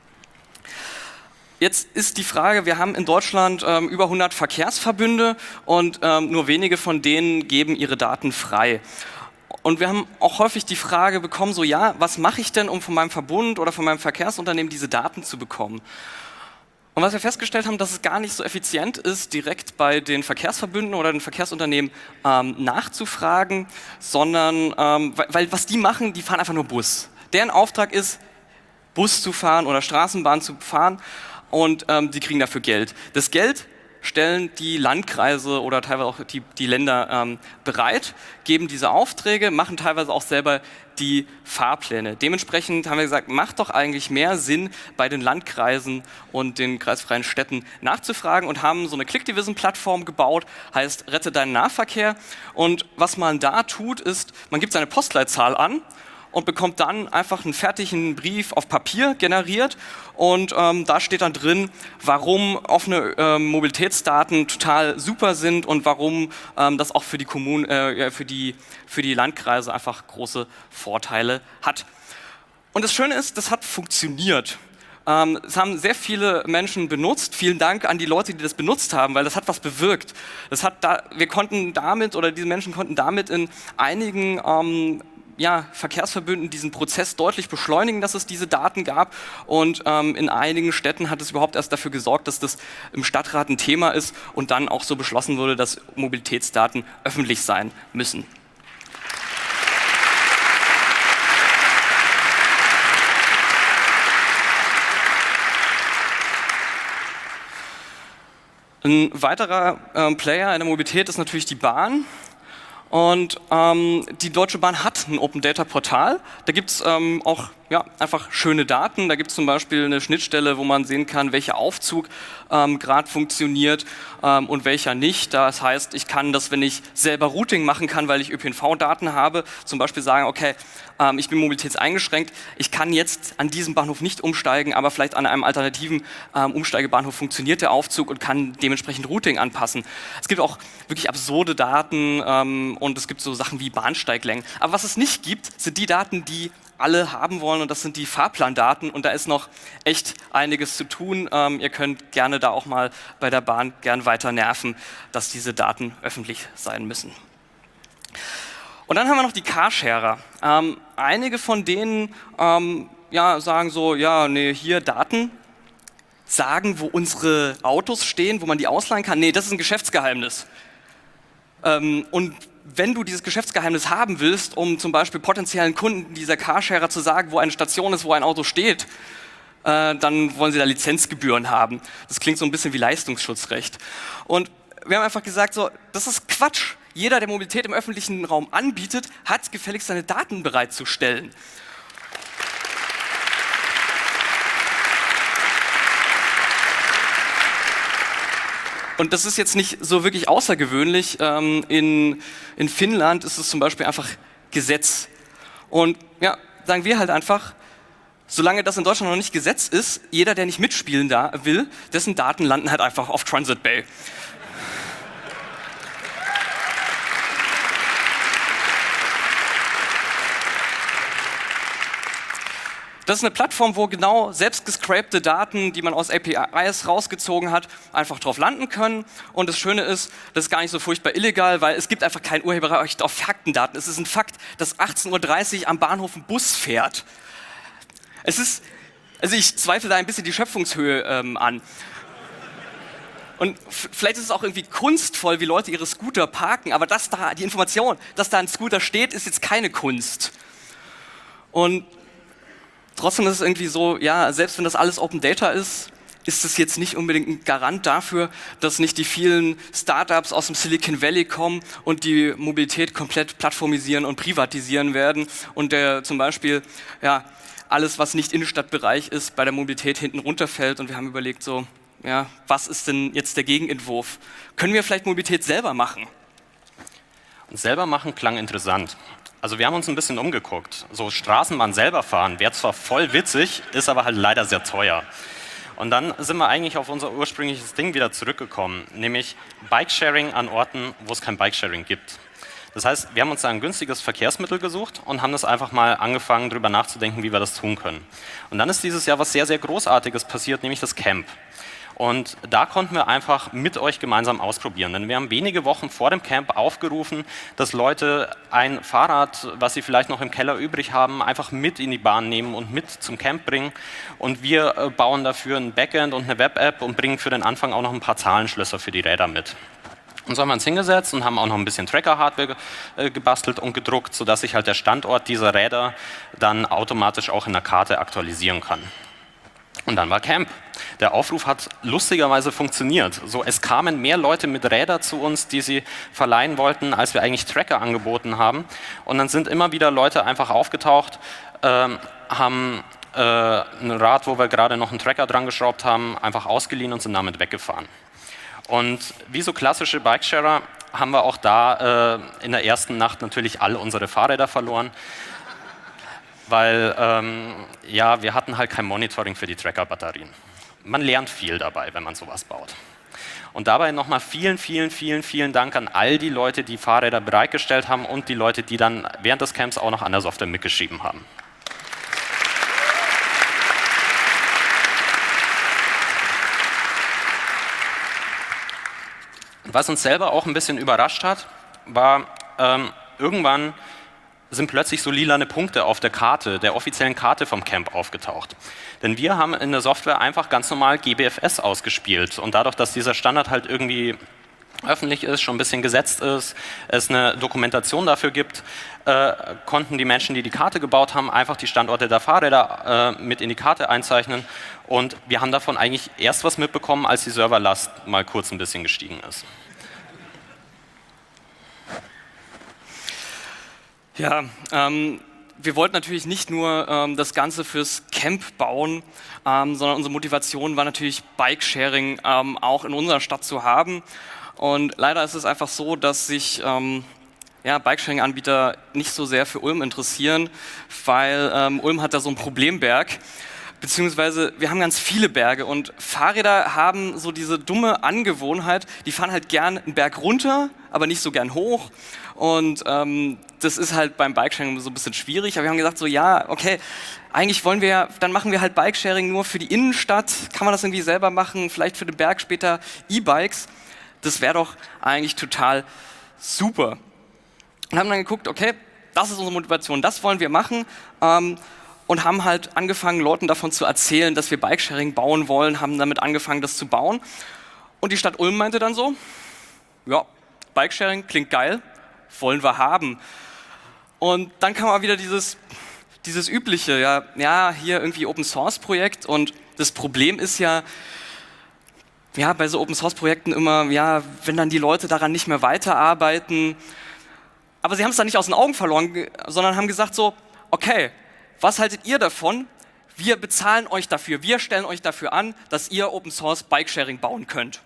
Jetzt ist die Frage, wir haben in Deutschland über 100 Verkehrsverbünde und nur wenige von denen geben ihre Daten frei. Und wir haben auch häufig die Frage bekommen, so ja, was mache ich denn, um von meinem Verbund oder von meinem Verkehrsunternehmen diese Daten zu bekommen? Und was wir festgestellt haben, dass es gar nicht so effizient ist, direkt bei den Verkehrsverbünden oder den Verkehrsunternehmen nachzufragen, sondern, weil was die machen, die fahren einfach nur Bus. Deren Auftrag ist, Bus zu fahren oder Straßenbahn zu fahren und die kriegen dafür Geld. Das Geld stellen die Landkreise oder teilweise auch die Länder bereit, geben diese Aufträge, machen teilweise auch selber die Fahrpläne. Dementsprechend haben wir gesagt, macht doch eigentlich mehr Sinn, bei den Landkreisen und den kreisfreien Städten nachzufragen und haben so eine Click-Division-Plattform gebaut, heißt Rette deinen Nahverkehr. Und was man da tut, ist, man gibt seine Postleitzahl an und bekommt dann einfach einen fertigen Brief auf Papier generiert und da steht dann drin, warum offene Mobilitätsdaten total super sind und warum das auch für die Kommunen, für die Landkreise einfach große Vorteile hat. Und das Schöne ist, das hat funktioniert. Es haben sehr viele Menschen benutzt. Vielen Dank an die Leute, die das benutzt haben, weil das hat was bewirkt. Wir konnten damit, oder diese Menschen konnten damit in einigen Verkehrsverbünden diesen Prozess deutlich beschleunigen, dass es diese Daten gab. Und in einigen Städten hat es überhaupt erst dafür gesorgt, dass das im Stadtrat ein Thema ist und dann auch so beschlossen wurde, dass Mobilitätsdaten öffentlich sein müssen. Ein weiterer Player in der Mobilität ist natürlich die Bahn. Und die Deutsche Bahn hat ein Open-Data-Portal. Da gibt es auch einfach schöne Daten. Da gibt es zum Beispiel eine Schnittstelle, wo man sehen kann, welcher Aufzug gerade funktioniert und welcher nicht. Das heißt, ich kann das, wenn ich selber Routing machen kann, weil ich ÖPNV-Daten habe, zum Beispiel sagen, okay, ich bin mobilitätseingeschränkt, ich kann jetzt an diesem Bahnhof nicht umsteigen, aber vielleicht an einem alternativen Umsteigebahnhof funktioniert der Aufzug und kann dementsprechend Routing anpassen. Es gibt auch wirklich absurde Daten und es gibt so Sachen wie Bahnsteiglängen. Aber was es nicht gibt, sind die Daten, die alle haben wollen, und das sind die Fahrplandaten, und da ist noch echt einiges zu tun. Ihr könnt gerne da auch mal bei der Bahn gern weiter nerven, dass diese Daten öffentlich sein müssen. Und dann haben wir noch die Carsharer. Einige von denen sagen so, ja, nee, hier Daten, sagen, wo unsere Autos stehen, wo man die ausleihen kann. Nee, das ist ein Geschäftsgeheimnis. Und wenn du dieses Geschäftsgeheimnis haben willst, um zum Beispiel potenziellen Kunden dieser Carsharer zu sagen, wo eine Station ist, wo ein Auto steht, dann wollen sie da Lizenzgebühren haben. Das klingt so ein bisschen wie Leistungsschutzrecht. Und wir haben einfach gesagt, so, das ist Quatsch. Jeder, der Mobilität im öffentlichen Raum anbietet, hat gefälligst seine Daten bereitzustellen. Und das ist jetzt nicht so wirklich außergewöhnlich. In Finnland ist es zum Beispiel einfach Gesetz. Und ja, sagen wir halt einfach, solange das in Deutschland noch nicht Gesetz ist, jeder, der nicht mitspielen will, dessen Daten landen halt einfach auf Transit Bay. Das ist eine Plattform, wo genau selbst gescrapte Daten, die man aus APIs rausgezogen hat, einfach drauf landen können. Und das Schöne ist, das ist gar nicht so furchtbar illegal, weil es gibt einfach kein Urheberrecht auf Faktendaten. Es ist ein Fakt, dass 18:30 Uhr am Bahnhof ein Bus fährt. Also ich zweifle da ein bisschen die Schöpfungshöhe an. Und vielleicht ist es auch irgendwie kunstvoll, wie Leute ihre Scooter parken, aber die Information, dass da ein Scooter steht, ist jetzt keine Kunst. Und trotzdem ist es irgendwie so, ja, selbst wenn das alles Open Data ist, ist es jetzt nicht unbedingt ein Garant dafür, dass nicht die vielen Startups aus dem Silicon Valley kommen und die Mobilität komplett plattformisieren und privatisieren werden und zum Beispiel alles, was nicht Innenstadtbereich ist, bei der Mobilität hinten runterfällt. Und wir haben überlegt, so, ja, was ist denn jetzt der Gegenentwurf? Können wir vielleicht Mobilität selber machen? Und selber machen klang interessant. Also wir haben uns ein bisschen umgeguckt. So Straßenbahn selber fahren wäre zwar voll witzig, ist aber halt leider sehr teuer. Und dann sind wir eigentlich auf unser ursprüngliches Ding wieder zurückgekommen, nämlich Bikesharing an Orten, wo es kein Bikesharing gibt. Das heißt, wir haben uns da ein günstiges Verkehrsmittel gesucht und haben das einfach mal angefangen, darüber nachzudenken, wie wir das tun können. Und dann ist dieses Jahr was sehr, sehr Großartiges passiert, nämlich das Camp. Und da konnten wir einfach mit euch gemeinsam ausprobieren. Denn wir haben wenige Wochen vor dem Camp aufgerufen, dass Leute ein Fahrrad, was sie vielleicht noch im Keller übrig haben, einfach mit in die Bahn nehmen und mit zum Camp bringen. Und wir bauen dafür ein Backend und eine Web-App und bringen für den Anfang auch noch ein paar Zahlenschlösser für die Räder mit. Und so haben wir uns hingesetzt und haben auch noch ein bisschen Tracker-Hardware gebastelt und gedruckt, sodass sich halt der Standort dieser Räder dann automatisch auch in der Karte aktualisieren kann. Und dann war Camp. Der Aufruf hat lustigerweise funktioniert. So, es kamen mehr Leute mit Rädern zu uns, die sie verleihen wollten, als wir eigentlich Tracker angeboten haben. Und dann sind immer wieder Leute einfach aufgetaucht, haben ein Rad, wo wir gerade noch einen Tracker dran geschraubt haben, einfach ausgeliehen und sind damit weggefahren. Und wie so klassische Bikesharer haben wir auch da in der ersten Nacht natürlich all unsere Fahrräder verloren. Weil ja, wir hatten halt kein Monitoring für die Tracker-Batterien. Man lernt viel dabei, wenn man sowas baut. Und dabei nochmal vielen Dank an all die Leute, die Fahrräder bereitgestellt haben und die Leute, die dann während des Camps auch noch an der Software mitgeschrieben haben. Was uns selber auch ein bisschen überrascht hat, war irgendwann sind plötzlich so lilane Punkte auf der Karte, der offiziellen Karte vom Camp aufgetaucht. Denn wir haben in der Software einfach ganz normal GBFS ausgespielt und dadurch, dass dieser Standard halt irgendwie öffentlich ist, schon ein bisschen gesetzt ist, es eine Dokumentation dafür gibt, konnten die Menschen, die die Karte gebaut haben, einfach die Standorte der Fahrräder mit in die Karte einzeichnen und wir haben davon eigentlich erst was mitbekommen, als die Serverlast mal kurz ein bisschen gestiegen ist. Ja, wir wollten natürlich nicht nur das Ganze fürs Camp bauen, sondern unsere Motivation war natürlich Bikesharing auch in unserer Stadt zu haben. Und leider ist es einfach so, dass sich ja, Bikesharing-Anbieter nicht so sehr für Ulm interessieren, weil Ulm hat da so einen Problemberg. Beziehungsweise wir haben ganz viele Berge und Fahrräder haben so diese dumme Angewohnheit, die fahren halt gern einen Berg runter, aber nicht so gern hoch. Und das ist halt beim Bikesharing so ein bisschen schwierig. Aber wir haben gesagt so, ja, okay, eigentlich wollen wir ja, dann machen wir halt Bikesharing nur für die Innenstadt. Kann man das irgendwie selber machen, vielleicht für den Berg später E-Bikes. Das wäre doch eigentlich total super. Und haben dann geguckt, okay, das ist unsere Motivation, das wollen wir machen. Und haben halt angefangen, Leuten davon zu erzählen, dass wir Bikesharing bauen wollen, haben damit angefangen, das zu bauen. Und die Stadt Ulm meinte dann so, ja, Bikesharing klingt geil, wollen wir haben. Und dann kam aber wieder dieses übliche, ja, hier irgendwie Open-Source-Projekt und das Problem ist ja, bei so Open-Source-Projekten immer, ja, wenn dann die Leute daran nicht mehr weiterarbeiten, aber sie haben es dann nicht aus den Augen verloren, sondern haben gesagt so, okay, was haltet ihr davon? Wir bezahlen euch dafür, wir stellen euch dafür an, dass ihr Open Source Bikesharing bauen könnt.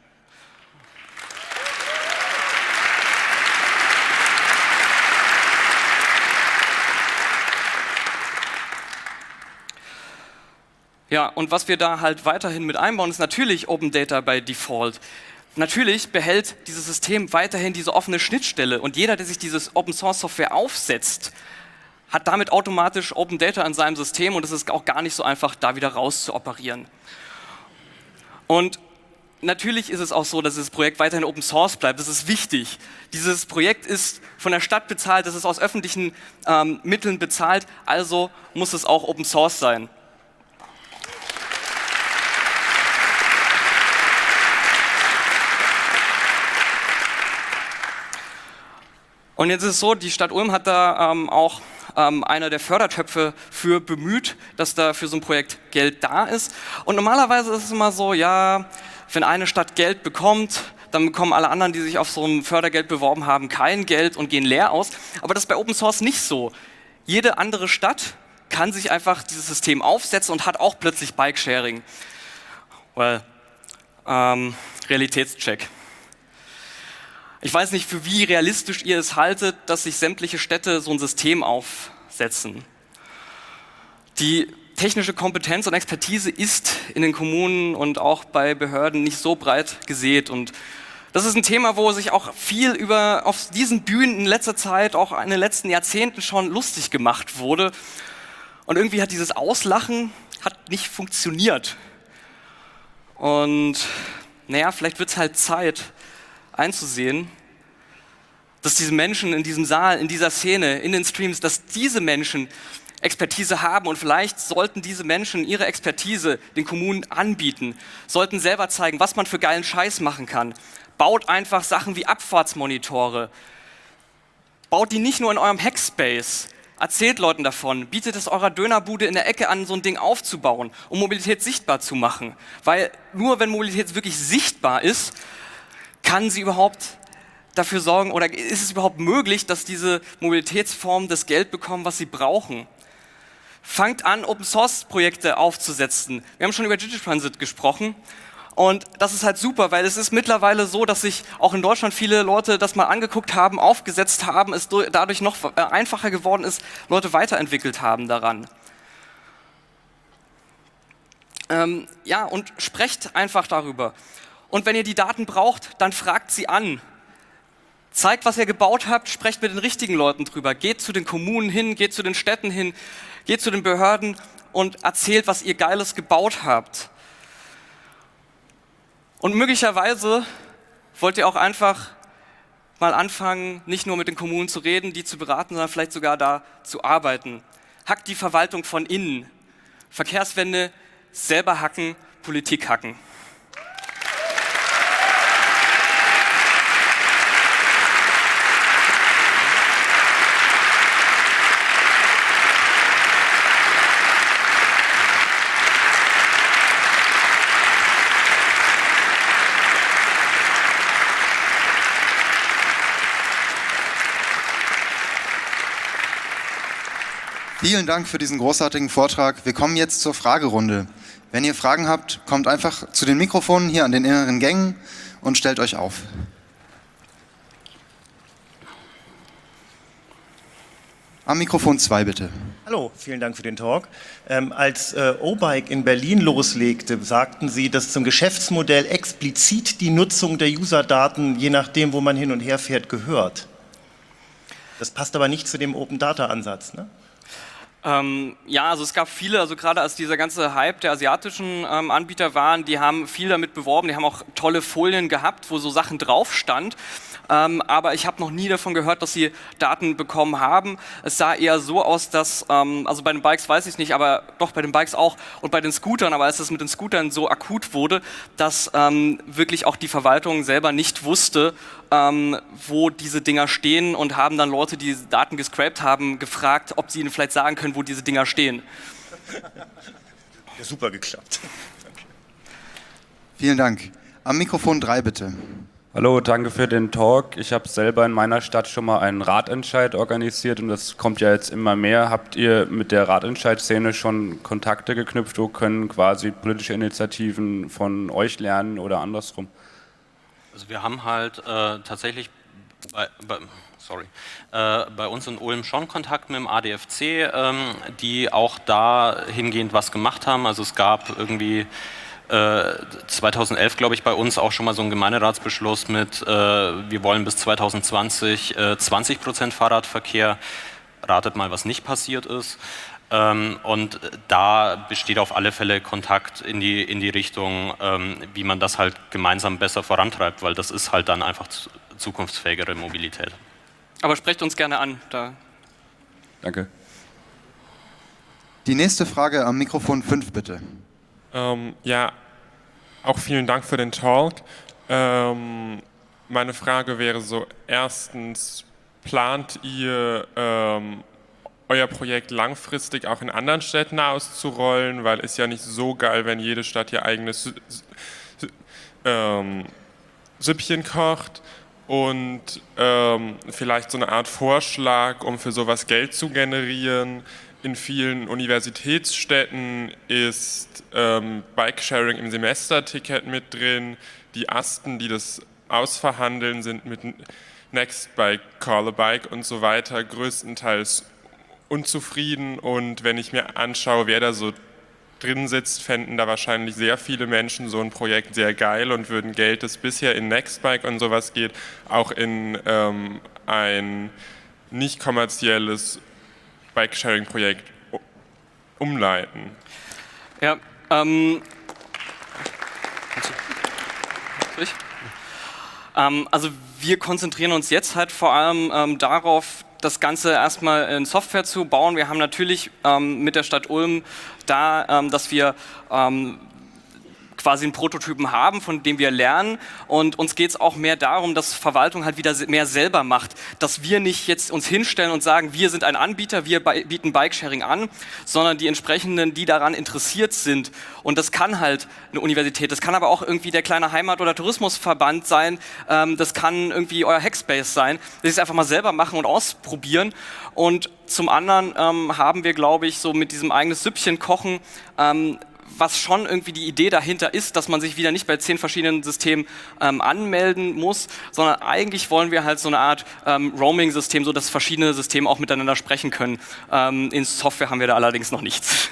Ja, und was wir da halt weiterhin mit einbauen, ist natürlich Open Data by Default. Natürlich behält dieses System weiterhin diese offene Schnittstelle und jeder, der sich dieses Open Source Software aufsetzt, hat damit automatisch Open Data in seinem System und es ist auch gar nicht so einfach, da wieder raus zu operieren. Und natürlich ist es auch so, dass das Projekt weiterhin Open Source bleibt, das ist wichtig. Dieses Projekt ist von der Stadt bezahlt, das ist aus öffentlichen Mitteln bezahlt, also muss es auch Open Source sein. Und jetzt ist es so, die Stadt Ulm hat da auch einer der Fördertöpfe für bemüht, dass da für so ein Projekt Geld da ist. Und normalerweise ist es immer so, ja, wenn eine Stadt Geld bekommt, dann bekommen alle anderen, die sich auf so ein Fördergeld beworben haben, kein Geld und gehen leer aus. Aber das ist bei Open Source nicht so. Jede andere Stadt kann sich einfach dieses System aufsetzen und hat auch plötzlich Bikesharing. Well, Realitätscheck. Ich weiß nicht, für wie realistisch ihr es haltet, dass sich sämtliche Städte so ein System aufsetzen. Die technische Kompetenz und Expertise ist in den Kommunen und auch bei Behörden nicht so breit gesät. Und das ist ein Thema, wo sich auch viel auf diesen Bühnen in letzter Zeit, auch in den letzten Jahrzehnten schon lustig gemacht wurde. Und irgendwie hat dieses Auslachen nicht funktioniert. Und naja, vielleicht wird es halt Zeit einzusehen, dass diese Menschen in diesem Saal, in dieser Szene, in den Streams, dass diese Menschen Expertise haben und vielleicht sollten diese Menschen ihre Expertise den Kommunen anbieten, sollten selber zeigen, was man für geilen Scheiß machen kann. Baut einfach Sachen wie Abfahrtsmonitore. Baut die nicht nur in eurem Hackspace. Erzählt Leuten davon. Bietet es eurer Dönerbude in der Ecke an, so ein Ding aufzubauen, um Mobilität sichtbar zu machen. Weil nur wenn Mobilität wirklich sichtbar ist, kann sie überhaupt dafür sorgen, oder ist es überhaupt möglich, dass diese Mobilitätsformen das Geld bekommen, was sie brauchen. Fangt an, Open-Source-Projekte aufzusetzen. Wir haben schon über DigiTransit gesprochen. Und das ist halt super, weil es ist mittlerweile so, dass sich auch in Deutschland viele Leute das mal angeguckt haben, aufgesetzt haben, es dadurch noch einfacher geworden ist, Leute weiterentwickelt haben daran. Ja, und sprecht einfach darüber. Und wenn ihr die Daten braucht, dann fragt sie an. Zeigt, was ihr gebaut habt, sprecht mit den richtigen Leuten drüber. Geht zu den Kommunen hin, geht zu den Städten hin, geht zu den Behörden und erzählt, was ihr Geiles gebaut habt. Und möglicherweise wollt ihr auch einfach mal anfangen, nicht nur mit den Kommunen zu reden, die zu beraten, sondern vielleicht sogar da zu arbeiten. Hackt die Verwaltung von innen. Verkehrswende selber hacken, Politik hacken. Vielen Dank für diesen großartigen Vortrag. Wir kommen jetzt zur Fragerunde. Wenn ihr Fragen habt, kommt einfach zu den Mikrofonen hier an den inneren Gängen und stellt euch auf. Am Mikrofon 2 bitte. Hallo, vielen Dank für den Talk. Als O-Bike in Berlin loslegte, sagten Sie, dass zum Geschäftsmodell explizit die Nutzung der User-Daten, je nachdem, wo man hin und her fährt, gehört. Das passt aber nicht zu dem Open-Data-Ansatz, ne? Ja, also es gab viele, also gerade als dieser ganze Hype der asiatischen Anbieter waren, die haben viel damit beworben, die haben auch tolle Folien gehabt, wo so Sachen drauf stand. Aber ich habe noch nie davon gehört, dass sie Daten bekommen haben. Es sah eher so aus, dass, also bei den Bikes weiß ich es nicht, aber doch bei den Bikes auch und bei den Scootern, aber als es mit den Scootern so akut wurde, dass wirklich auch die Verwaltung selber nicht wusste, wo diese Dinger stehen und haben dann Leute, die Daten gescrapt haben, gefragt, ob sie ihnen vielleicht sagen können, wo diese Dinger stehen. Ja, super geklappt. Vielen Dank. Am Mikrofon 3 bitte. Hallo, danke für den Talk. Ich habe selber in meiner Stadt schon mal einen Ratentscheid organisiert und das kommt ja jetzt immer mehr. Habt ihr mit der Ratentscheidszene schon Kontakte geknüpft? Wo können quasi politische Initiativen von euch lernen oder andersrum? Also wir haben halt tatsächlich bei uns in Ulm schon Kontakt mit dem ADFC, die auch dahingehend was gemacht haben. Also es gab irgendwie 2011, glaube ich, bei uns auch schon mal so einen Gemeinderatsbeschluss mit, wir wollen bis 2020 20% Fahrradverkehr. Ratet mal, was nicht passiert ist. Und da besteht auf alle Fälle Kontakt in die Richtung, wie man das halt gemeinsam besser vorantreibt, weil das ist halt dann einfach zukunftsfähigere Mobilität. Aber sprecht uns gerne an. Danke. Die nächste Frage am Mikrofon 5 bitte. Ja, auch vielen Dank für den Talk. Meine Frage wäre so, erstens, plant ihr euer Projekt langfristig auch in anderen Städten auszurollen? Weil es ja nicht so geil, wenn jede Stadt ihr eigenes Süppchen kocht. Und vielleicht so eine Art Vorschlag, um für sowas Geld zu generieren. In vielen Universitätsstädten ist Bikesharing im Semesterticket mit drin. Die Asten, die das ausverhandeln, sind mit Nextbike, Call-a-Bike und so weiter größtenteils unzufrieden. Und wenn ich mir anschaue, wer da so drin sitzt, fänden da wahrscheinlich sehr viele Menschen so ein Projekt sehr geil und würden Geld, das bisher in Nextbike und sowas geht, auch in ein nicht kommerzielles Bikesharing-Projekt umleiten. Ja, Sprich. Also wir konzentrieren uns jetzt halt vor allem darauf, das Ganze erstmal in Software zu bauen. Wir haben natürlich mit der Stadt Ulm da, dass wir quasi einen Prototypen haben, von dem wir lernen, und uns geht es auch mehr darum, dass Verwaltung halt wieder mehr selber macht, dass wir nicht jetzt uns hinstellen und sagen, wir sind ein Anbieter, wir bieten Bikesharing an, sondern die entsprechenden, die daran interessiert sind, und das kann halt eine Universität, das kann aber auch irgendwie der kleine Heimat- oder Tourismusverband sein, das kann irgendwie euer Hackspace sein, dass sie es einfach mal selber machen und ausprobieren. Und zum anderen haben wir, glaube ich, so mit diesem eigenes Süppchen kochen, was schon irgendwie die Idee dahinter ist, dass man sich wieder nicht bei 10 verschiedenen Systemen anmelden muss, sondern eigentlich wollen wir halt so eine Art Roaming-System, so dass verschiedene Systeme auch miteinander sprechen können. In Software haben wir da allerdings noch nichts.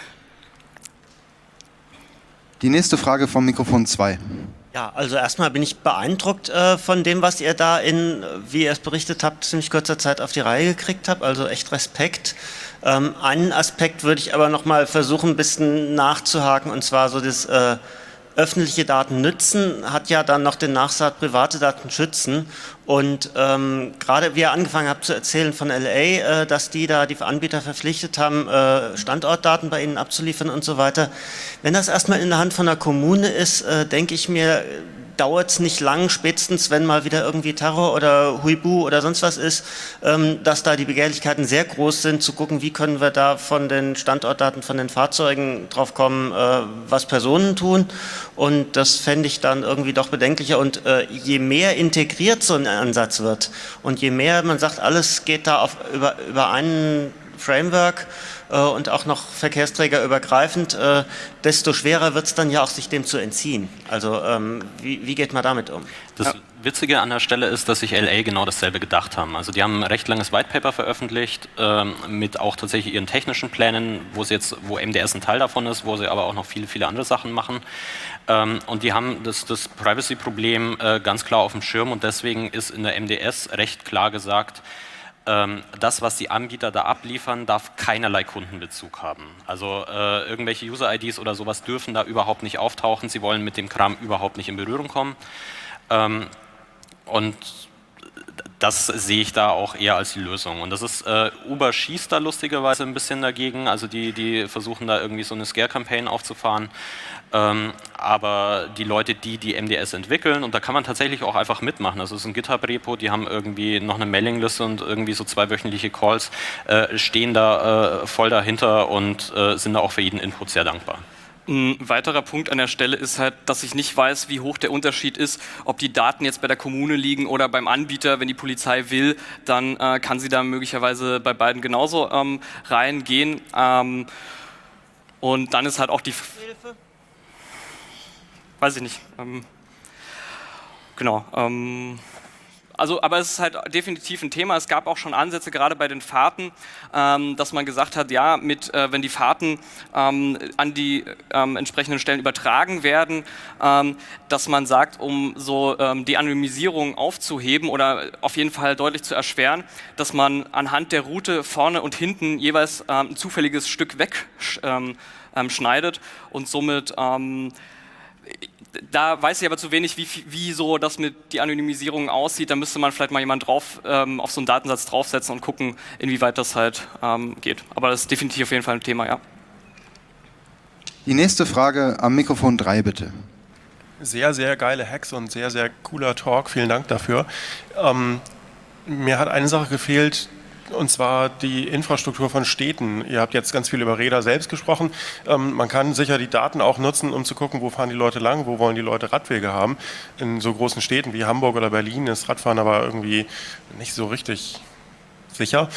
Die nächste Frage vom Mikrofon 2. Ja, also erstmal bin ich beeindruckt von dem, was ihr da in, wie ihr es berichtet habt, ziemlich kurzer Zeit auf die Reihe gekriegt habt, also echt Respekt. Einen Aspekt würde ich aber nochmal versuchen, ein bisschen nachzuhaken, und zwar so das öffentliche Daten nützen, hat ja dann noch den Nachsatz, private Daten schützen. Und gerade wie ihr angefangen habt zu erzählen von LA, dass die da die Anbieter verpflichtet haben, Standortdaten bei ihnen abzuliefern und so weiter. Wenn das erstmal in der Hand von der Kommune ist, denke ich mir, dauert es nicht lang, spätestens wenn mal wieder irgendwie Terror oder Huibu oder sonst was ist, dass da die Begehrlichkeiten sehr groß sind, zu gucken, wie können wir da von den Standortdaten, von den Fahrzeugen drauf kommen, was Personen tun. Und das fände ich dann irgendwie doch bedenklicher. Und je mehr integriert so ein Ansatz wird und je mehr man sagt, alles geht da über einen Framework und auch noch verkehrsträgerübergreifend, desto schwerer wird es dann ja auch, sich dem zu entziehen. Also wie geht man damit um? Das Witzige an der Stelle ist, dass sich LA genau dasselbe gedacht haben. Also die haben ein recht langes White Paper veröffentlicht, mit auch tatsächlich ihren technischen Plänen, wo MDS ein Teil davon ist, wo sie aber auch noch viele, viele andere Sachen machen. Und die haben das Privacy-Problem ganz klar auf dem Schirm, und deswegen ist in der MDS recht klar gesagt, das, was die Anbieter da abliefern, darf keinerlei Kundenbezug haben. Also irgendwelche User-IDs oder sowas dürfen da überhaupt nicht auftauchen. Sie wollen mit dem Kram überhaupt nicht in Berührung kommen. Und das sehe ich da auch eher als die Lösung. Und das ist, Uber schießt da lustigerweise ein bisschen dagegen. Also die versuchen da irgendwie so eine Scare-Campaign aufzufahren. Aber die Leute, die MDS entwickeln, und da kann man tatsächlich auch einfach mitmachen. Das ist ein GitHub-Repo, die haben irgendwie noch eine Mailingliste und irgendwie so 2-wöchentliche Calls, stehen da voll dahinter und sind da auch für jeden Input sehr dankbar. Ein weiterer Punkt an der Stelle ist halt, dass ich nicht weiß, wie hoch der Unterschied ist, ob die Daten jetzt bei der Kommune liegen oder beim Anbieter. Wenn die Polizei will, dann kann sie da möglicherweise bei beiden genauso reingehen. Und dann ist halt auch die... Hilfe? Weiß ich nicht. Genau. Also, aber es ist halt definitiv ein Thema. Es gab auch schon Ansätze, gerade bei den Fahrten, dass man gesagt hat, ja, wenn die Fahrten an die entsprechenden Stellen übertragen werden, dass man sagt, um so die Anonymisierung aufzuheben oder auf jeden Fall deutlich zu erschweren, dass man anhand der Route vorne und hinten jeweils ein zufälliges Stück wegschneidet und somit da weiß ich aber zu wenig, wie so das mit die Anonymisierung aussieht. Da müsste man vielleicht mal jemand drauf auf so einen Datensatz draufsetzen und gucken, inwieweit das halt geht. Aber das ist definitiv auf jeden Fall ein Thema, ja. Die nächste Frage am Mikrofon 3, bitte. Sehr, sehr geile Hacks und sehr, sehr cooler Talk. Vielen Dank dafür. Mir hat eine Sache gefehlt, und zwar die Infrastruktur von Städten. Ihr habt jetzt ganz viel über Räder selbst gesprochen. Man kann sicher die Daten auch nutzen, um zu gucken, wo fahren die Leute lang, wo wollen die Leute Radwege haben. In so großen Städten wie Hamburg oder Berlin ist Radfahren aber irgendwie nicht so richtig sicher.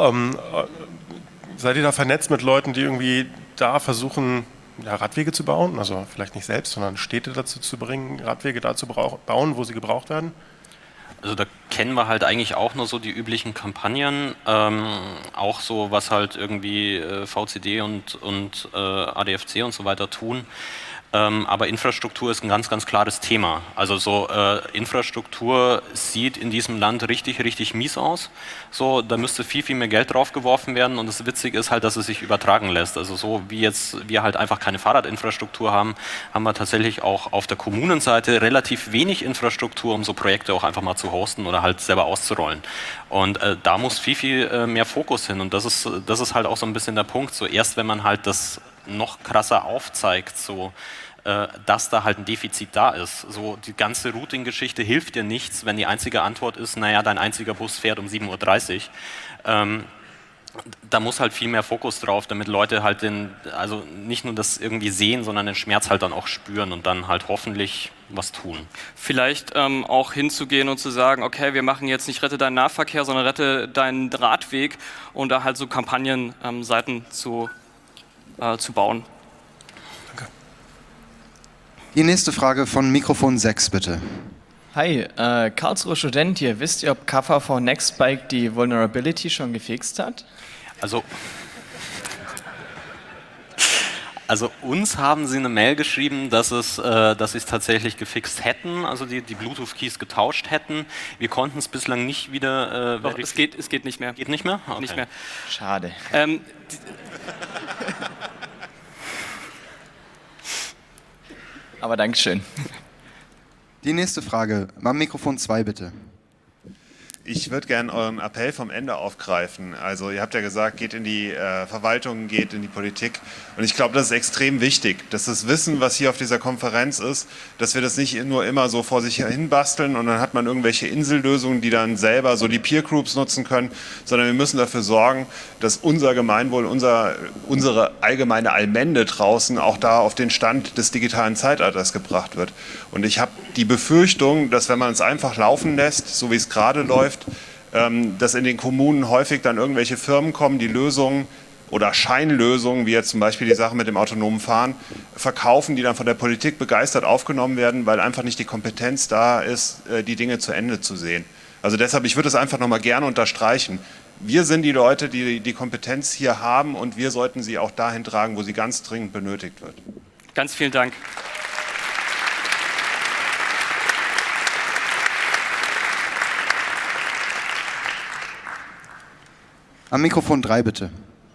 Seid ihr da vernetzt mit Leuten, die irgendwie da versuchen, ja, Radwege zu bauen? Also vielleicht nicht selbst, sondern Städte dazu zu bringen, Radwege da zu bauen, wo sie gebraucht werden? Also da kennen wir halt eigentlich auch nur so die üblichen Kampagnen, auch so, was halt irgendwie VCD und ADFC und so weiter tun. Aber Infrastruktur ist ein ganz, ganz klares Thema. Also so Infrastruktur sieht in diesem Land richtig, richtig mies aus. So, da müsste viel, viel mehr Geld drauf geworfen werden und das Witzige ist halt, dass es sich übertragen lässt. Also so wie jetzt wir halt einfach keine Fahrradinfrastruktur haben, haben wir tatsächlich auch auf der Kommunenseite relativ wenig Infrastruktur, um so Projekte auch einfach mal zu hosten oder halt selber auszurollen. Und da muss viel, viel mehr Fokus hin und das ist halt auch so ein bisschen der Punkt. So erst wenn man halt das noch krasser aufzeigt, so dass da halt ein Defizit da ist. So die ganze Routing-Geschichte hilft dir nichts, wenn die einzige Antwort ist, naja, dein einziger Bus fährt um 7:30 Uhr. Da muss halt viel mehr Fokus drauf, damit Leute halt also nicht nur das irgendwie sehen, sondern den Schmerz halt dann auch spüren und dann halt hoffentlich was tun. Vielleicht auch hinzugehen und zu sagen, okay, wir machen jetzt nicht Rette deinen Nahverkehr, sondern Rette deinen Radweg und da halt so Kampagnenseiten zu bauen. Die nächste Frage von Mikrofon 6, bitte. Hi, Karlsruher Student hier. Wisst ihr, ob KVV Nextbike die Vulnerability schon gefixt hat? Also uns haben sie eine Mail geschrieben, dass sie es tatsächlich gefixt hätten, also die Bluetooth-Keys getauscht hätten. Wir konnten es bislang nicht wieder Doch, es geht nicht mehr. Geht nicht mehr? Okay. Nicht mehr. Schade. Aber Dankeschön. Die nächste Frage, am Mikrofon 2, bitte. Ich würde gerne euren Appell vom Ende aufgreifen. Also ihr habt ja gesagt, geht in die Verwaltung, geht in die Politik. Und ich glaube, das ist extrem wichtig, dass das Wissen, was hier auf dieser Konferenz ist, dass wir das nicht nur immer so vor sich hin basteln und dann hat man irgendwelche Insellösungen, die dann selber so die Peer Groups nutzen können, sondern wir müssen dafür sorgen, dass unser Gemeinwohl, unsere allgemeine Allmende draußen auch da auf den Stand des digitalen Zeitalters gebracht wird. Und ich habe die Befürchtung, dass wenn man es einfach laufen lässt, so wie es gerade läuft, dass in den Kommunen häufig dann irgendwelche Firmen kommen, die Lösungen oder Scheinlösungen, wie jetzt zum Beispiel die Sache mit dem autonomen Fahren, verkaufen, die dann von der Politik begeistert aufgenommen werden, weil einfach nicht die Kompetenz da ist, die Dinge zu Ende zu sehen. Also deshalb, ich würde es einfach nochmal gerne unterstreichen. Wir sind die Leute, die die Kompetenz hier haben und wir sollten sie auch dahin tragen, wo sie ganz dringend benötigt wird. Ganz vielen Dank. Am Mikrofon 3, bitte.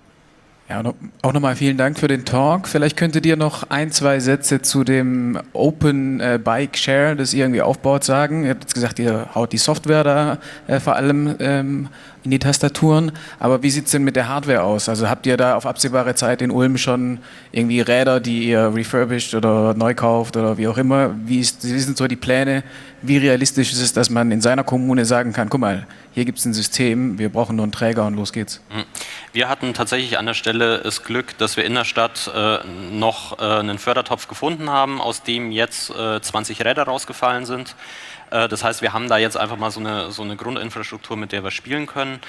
Ja, auch nochmal vielen Dank für den Talk. Vielleicht könntet ihr noch 1, 2 Sätze zu dem Open Bike Share, das ihr irgendwie aufbaut, sagen. Ihr habt jetzt gesagt, ihr haut die Software da vor allem in die Tastaturen. Aber wie sieht es denn mit der Hardware aus? Also habt ihr da auf absehbare Zeit in Ulm schon irgendwie Räder, die ihr refurbished oder neu kauft oder wie auch immer? Wie sind so die Pläne? Wie realistisch ist es, dass man in seiner Kommune sagen kann, guck mal, hier gibt es ein System, wir brauchen nur einen Träger und los geht's? Wir hatten tatsächlich an der Stelle das Glück, dass wir in der Stadt noch einen Fördertopf gefunden haben, aus dem jetzt 20 Räder rausgefallen sind. Das heißt, wir haben da jetzt einfach mal so eine Grundinfrastruktur, mit der wir spielen können.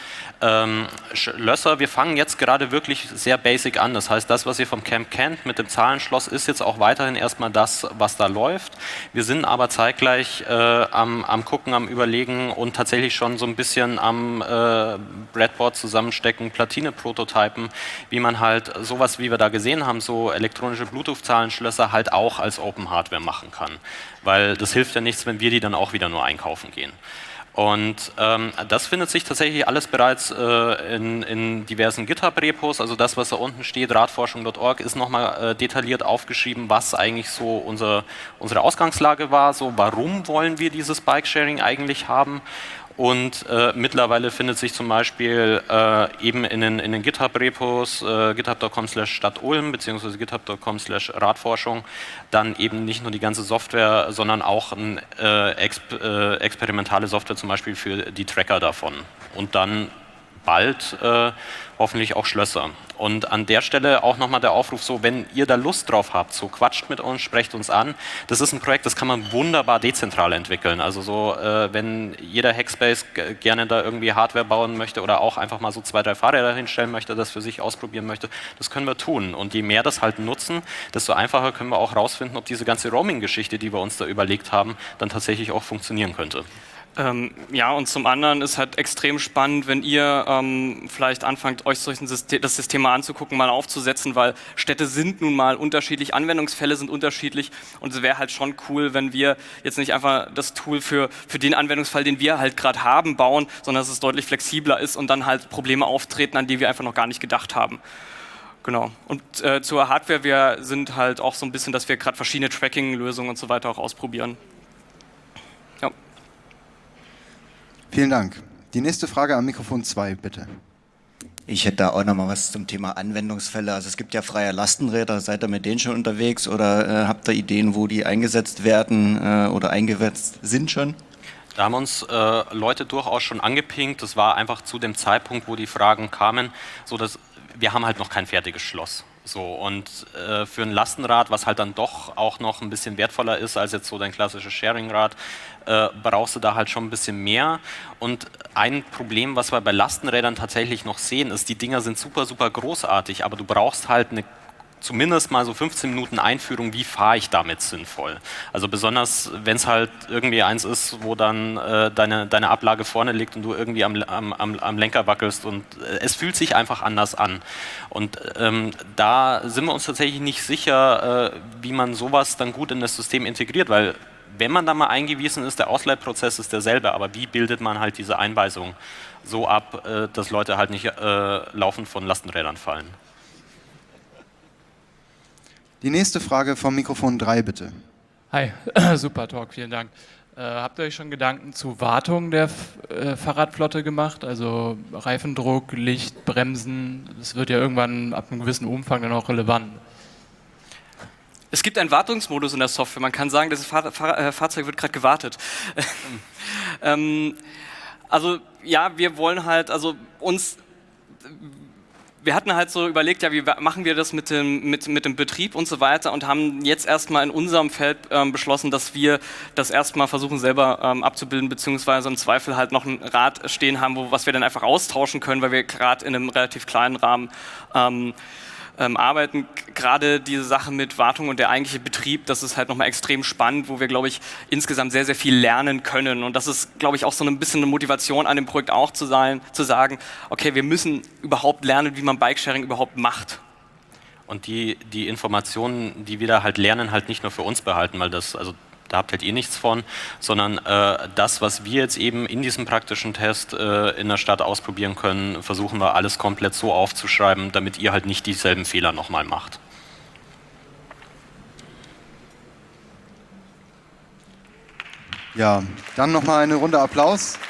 Schlösser, wir fangen jetzt gerade wirklich sehr basic an. Das heißt, das, was ihr vom Camp kennt mit dem Zahlenschloss, ist jetzt auch weiterhin erstmal das, was da läuft. Wir sind aber zeitgleich am Gucken, am Überlegen und tatsächlich schon so ein bisschen am Breadboard zusammenstecken, Platine-Prototypen, wie man halt sowas, wie wir da gesehen haben, so elektronische Bluetooth-Zahlenschlösser halt auch als Open Hardware machen kann. Weil das hilft ja nichts, wenn wir die dann auch wieder nur einkaufen gehen. Und das findet sich tatsächlich alles bereits in diversen GitHub-Repos. Also das, was da unten steht, radforschung.org, ist nochmal detailliert aufgeschrieben, was eigentlich so unsere Ausgangslage war. So, warum wollen wir dieses Bike-Sharing eigentlich haben? Und mittlerweile findet sich zum Beispiel eben in den GitHub-Repos, github.com/Stadt-Ulm bzw. github.com/Radforschung, dann eben nicht nur die ganze Software, sondern auch experimentale Software zum Beispiel für die Tracker davon. Und dann bald hoffentlich auch Schlösser. Und an der Stelle auch nochmal der Aufruf, so wenn ihr da Lust drauf habt, so quatscht mit uns, sprecht uns an. Das ist ein Projekt, das kann man wunderbar dezentral entwickeln. Also so, wenn jeder Hackspace gerne da irgendwie Hardware bauen möchte oder auch einfach mal so 2, 3 Fahrräder hinstellen möchte, das für sich ausprobieren möchte, das können wir tun. Und je mehr das halt nutzen, desto einfacher können wir auch rausfinden, ob diese ganze Roaming-Geschichte, die wir uns da überlegt haben, dann tatsächlich auch funktionieren könnte. Ja, und zum anderen ist halt extrem spannend, wenn ihr vielleicht anfangt, euch das System mal anzugucken, mal aufzusetzen, weil Städte sind nun mal unterschiedlich, Anwendungsfälle sind unterschiedlich und es wäre halt schon cool, wenn wir jetzt nicht einfach das Tool für den Anwendungsfall, den wir halt gerade haben, bauen, sondern dass es deutlich flexibler ist und dann halt Probleme auftreten, an die wir einfach noch gar nicht gedacht haben. Genau. Und zur Hardware, wir sind halt auch so ein bisschen, dass wir gerade verschiedene Tracking-Lösungen und so weiter auch ausprobieren. Ja. Vielen Dank. Die nächste Frage am Mikrofon 2, bitte. Ich hätte da auch noch mal was zum Thema Anwendungsfälle. Also es gibt ja freie Lastenräder. Seid ihr mit denen schon unterwegs oder habt ihr Ideen, wo die eingesetzt werden oder eingesetzt sind schon? Da haben uns Leute durchaus schon angepinkt. Das war einfach zu dem Zeitpunkt, wo die Fragen kamen, so dass wir haben halt noch kein fertiges Schloss. So, und für ein Lastenrad, was halt dann doch auch noch ein bisschen wertvoller ist als jetzt so dein klassisches Sharingrad, brauchst du da halt schon ein bisschen mehr. Und ein Problem, was wir bei Lastenrädern tatsächlich noch sehen, ist, die Dinger sind super, super großartig, aber du brauchst halt zumindest mal so 15 Minuten Einführung, wie fahre ich damit sinnvoll. Also besonders, wenn es halt irgendwie eins ist, wo dann deine Ablage vorne liegt und du irgendwie am Lenker wackelst und es fühlt sich einfach anders an. Und da sind wir uns tatsächlich nicht sicher, wie man sowas dann gut in das System integriert, weil wenn man da mal eingewiesen ist, der Ausleitprozess ist derselbe, aber wie bildet man halt diese Einweisung so ab, dass Leute halt nicht laufend von Lastenrädern fallen? Die nächste Frage vom Mikrofon 3, bitte. Hi, super Talk, vielen Dank. Habt ihr euch schon Gedanken zu Wartung der Fahrradflotte gemacht? Also Reifendruck, Licht, Bremsen, das wird ja irgendwann ab einem gewissen Umfang dann auch relevant. Es gibt einen Wartungsmodus in der Software. Man kann sagen, das Fahrzeug wird gerade gewartet. Also ja, wir wollen halt, wir hatten halt so überlegt, ja, wie machen wir das mit dem Betrieb und so weiter und haben jetzt erstmal in unserem Feld beschlossen, dass wir das erstmal versuchen selber abzubilden, beziehungsweise im Zweifel halt noch ein Rad stehen haben, was wir dann einfach austauschen können, weil wir gerade in einem relativ kleinen Rahmen arbeiten. Gerade diese Sache mit Wartung und der eigentliche Betrieb, das ist halt nochmal extrem spannend, wo wir, glaube ich, insgesamt sehr, sehr viel lernen können. Und das ist, glaube ich, auch so ein bisschen eine Motivation an dem Projekt auch zu sagen, okay, wir müssen überhaupt lernen, wie man Bikesharing überhaupt macht. Und die Informationen, die wir da halt lernen, halt nicht nur für uns behalten, weil da habt halt ihr nichts von, sondern das, was wir jetzt eben in diesem praktischen Test in der Stadt ausprobieren können, versuchen wir alles komplett so aufzuschreiben, damit ihr halt nicht dieselben Fehler nochmal macht. Ja, dann nochmal eine Runde Applaus.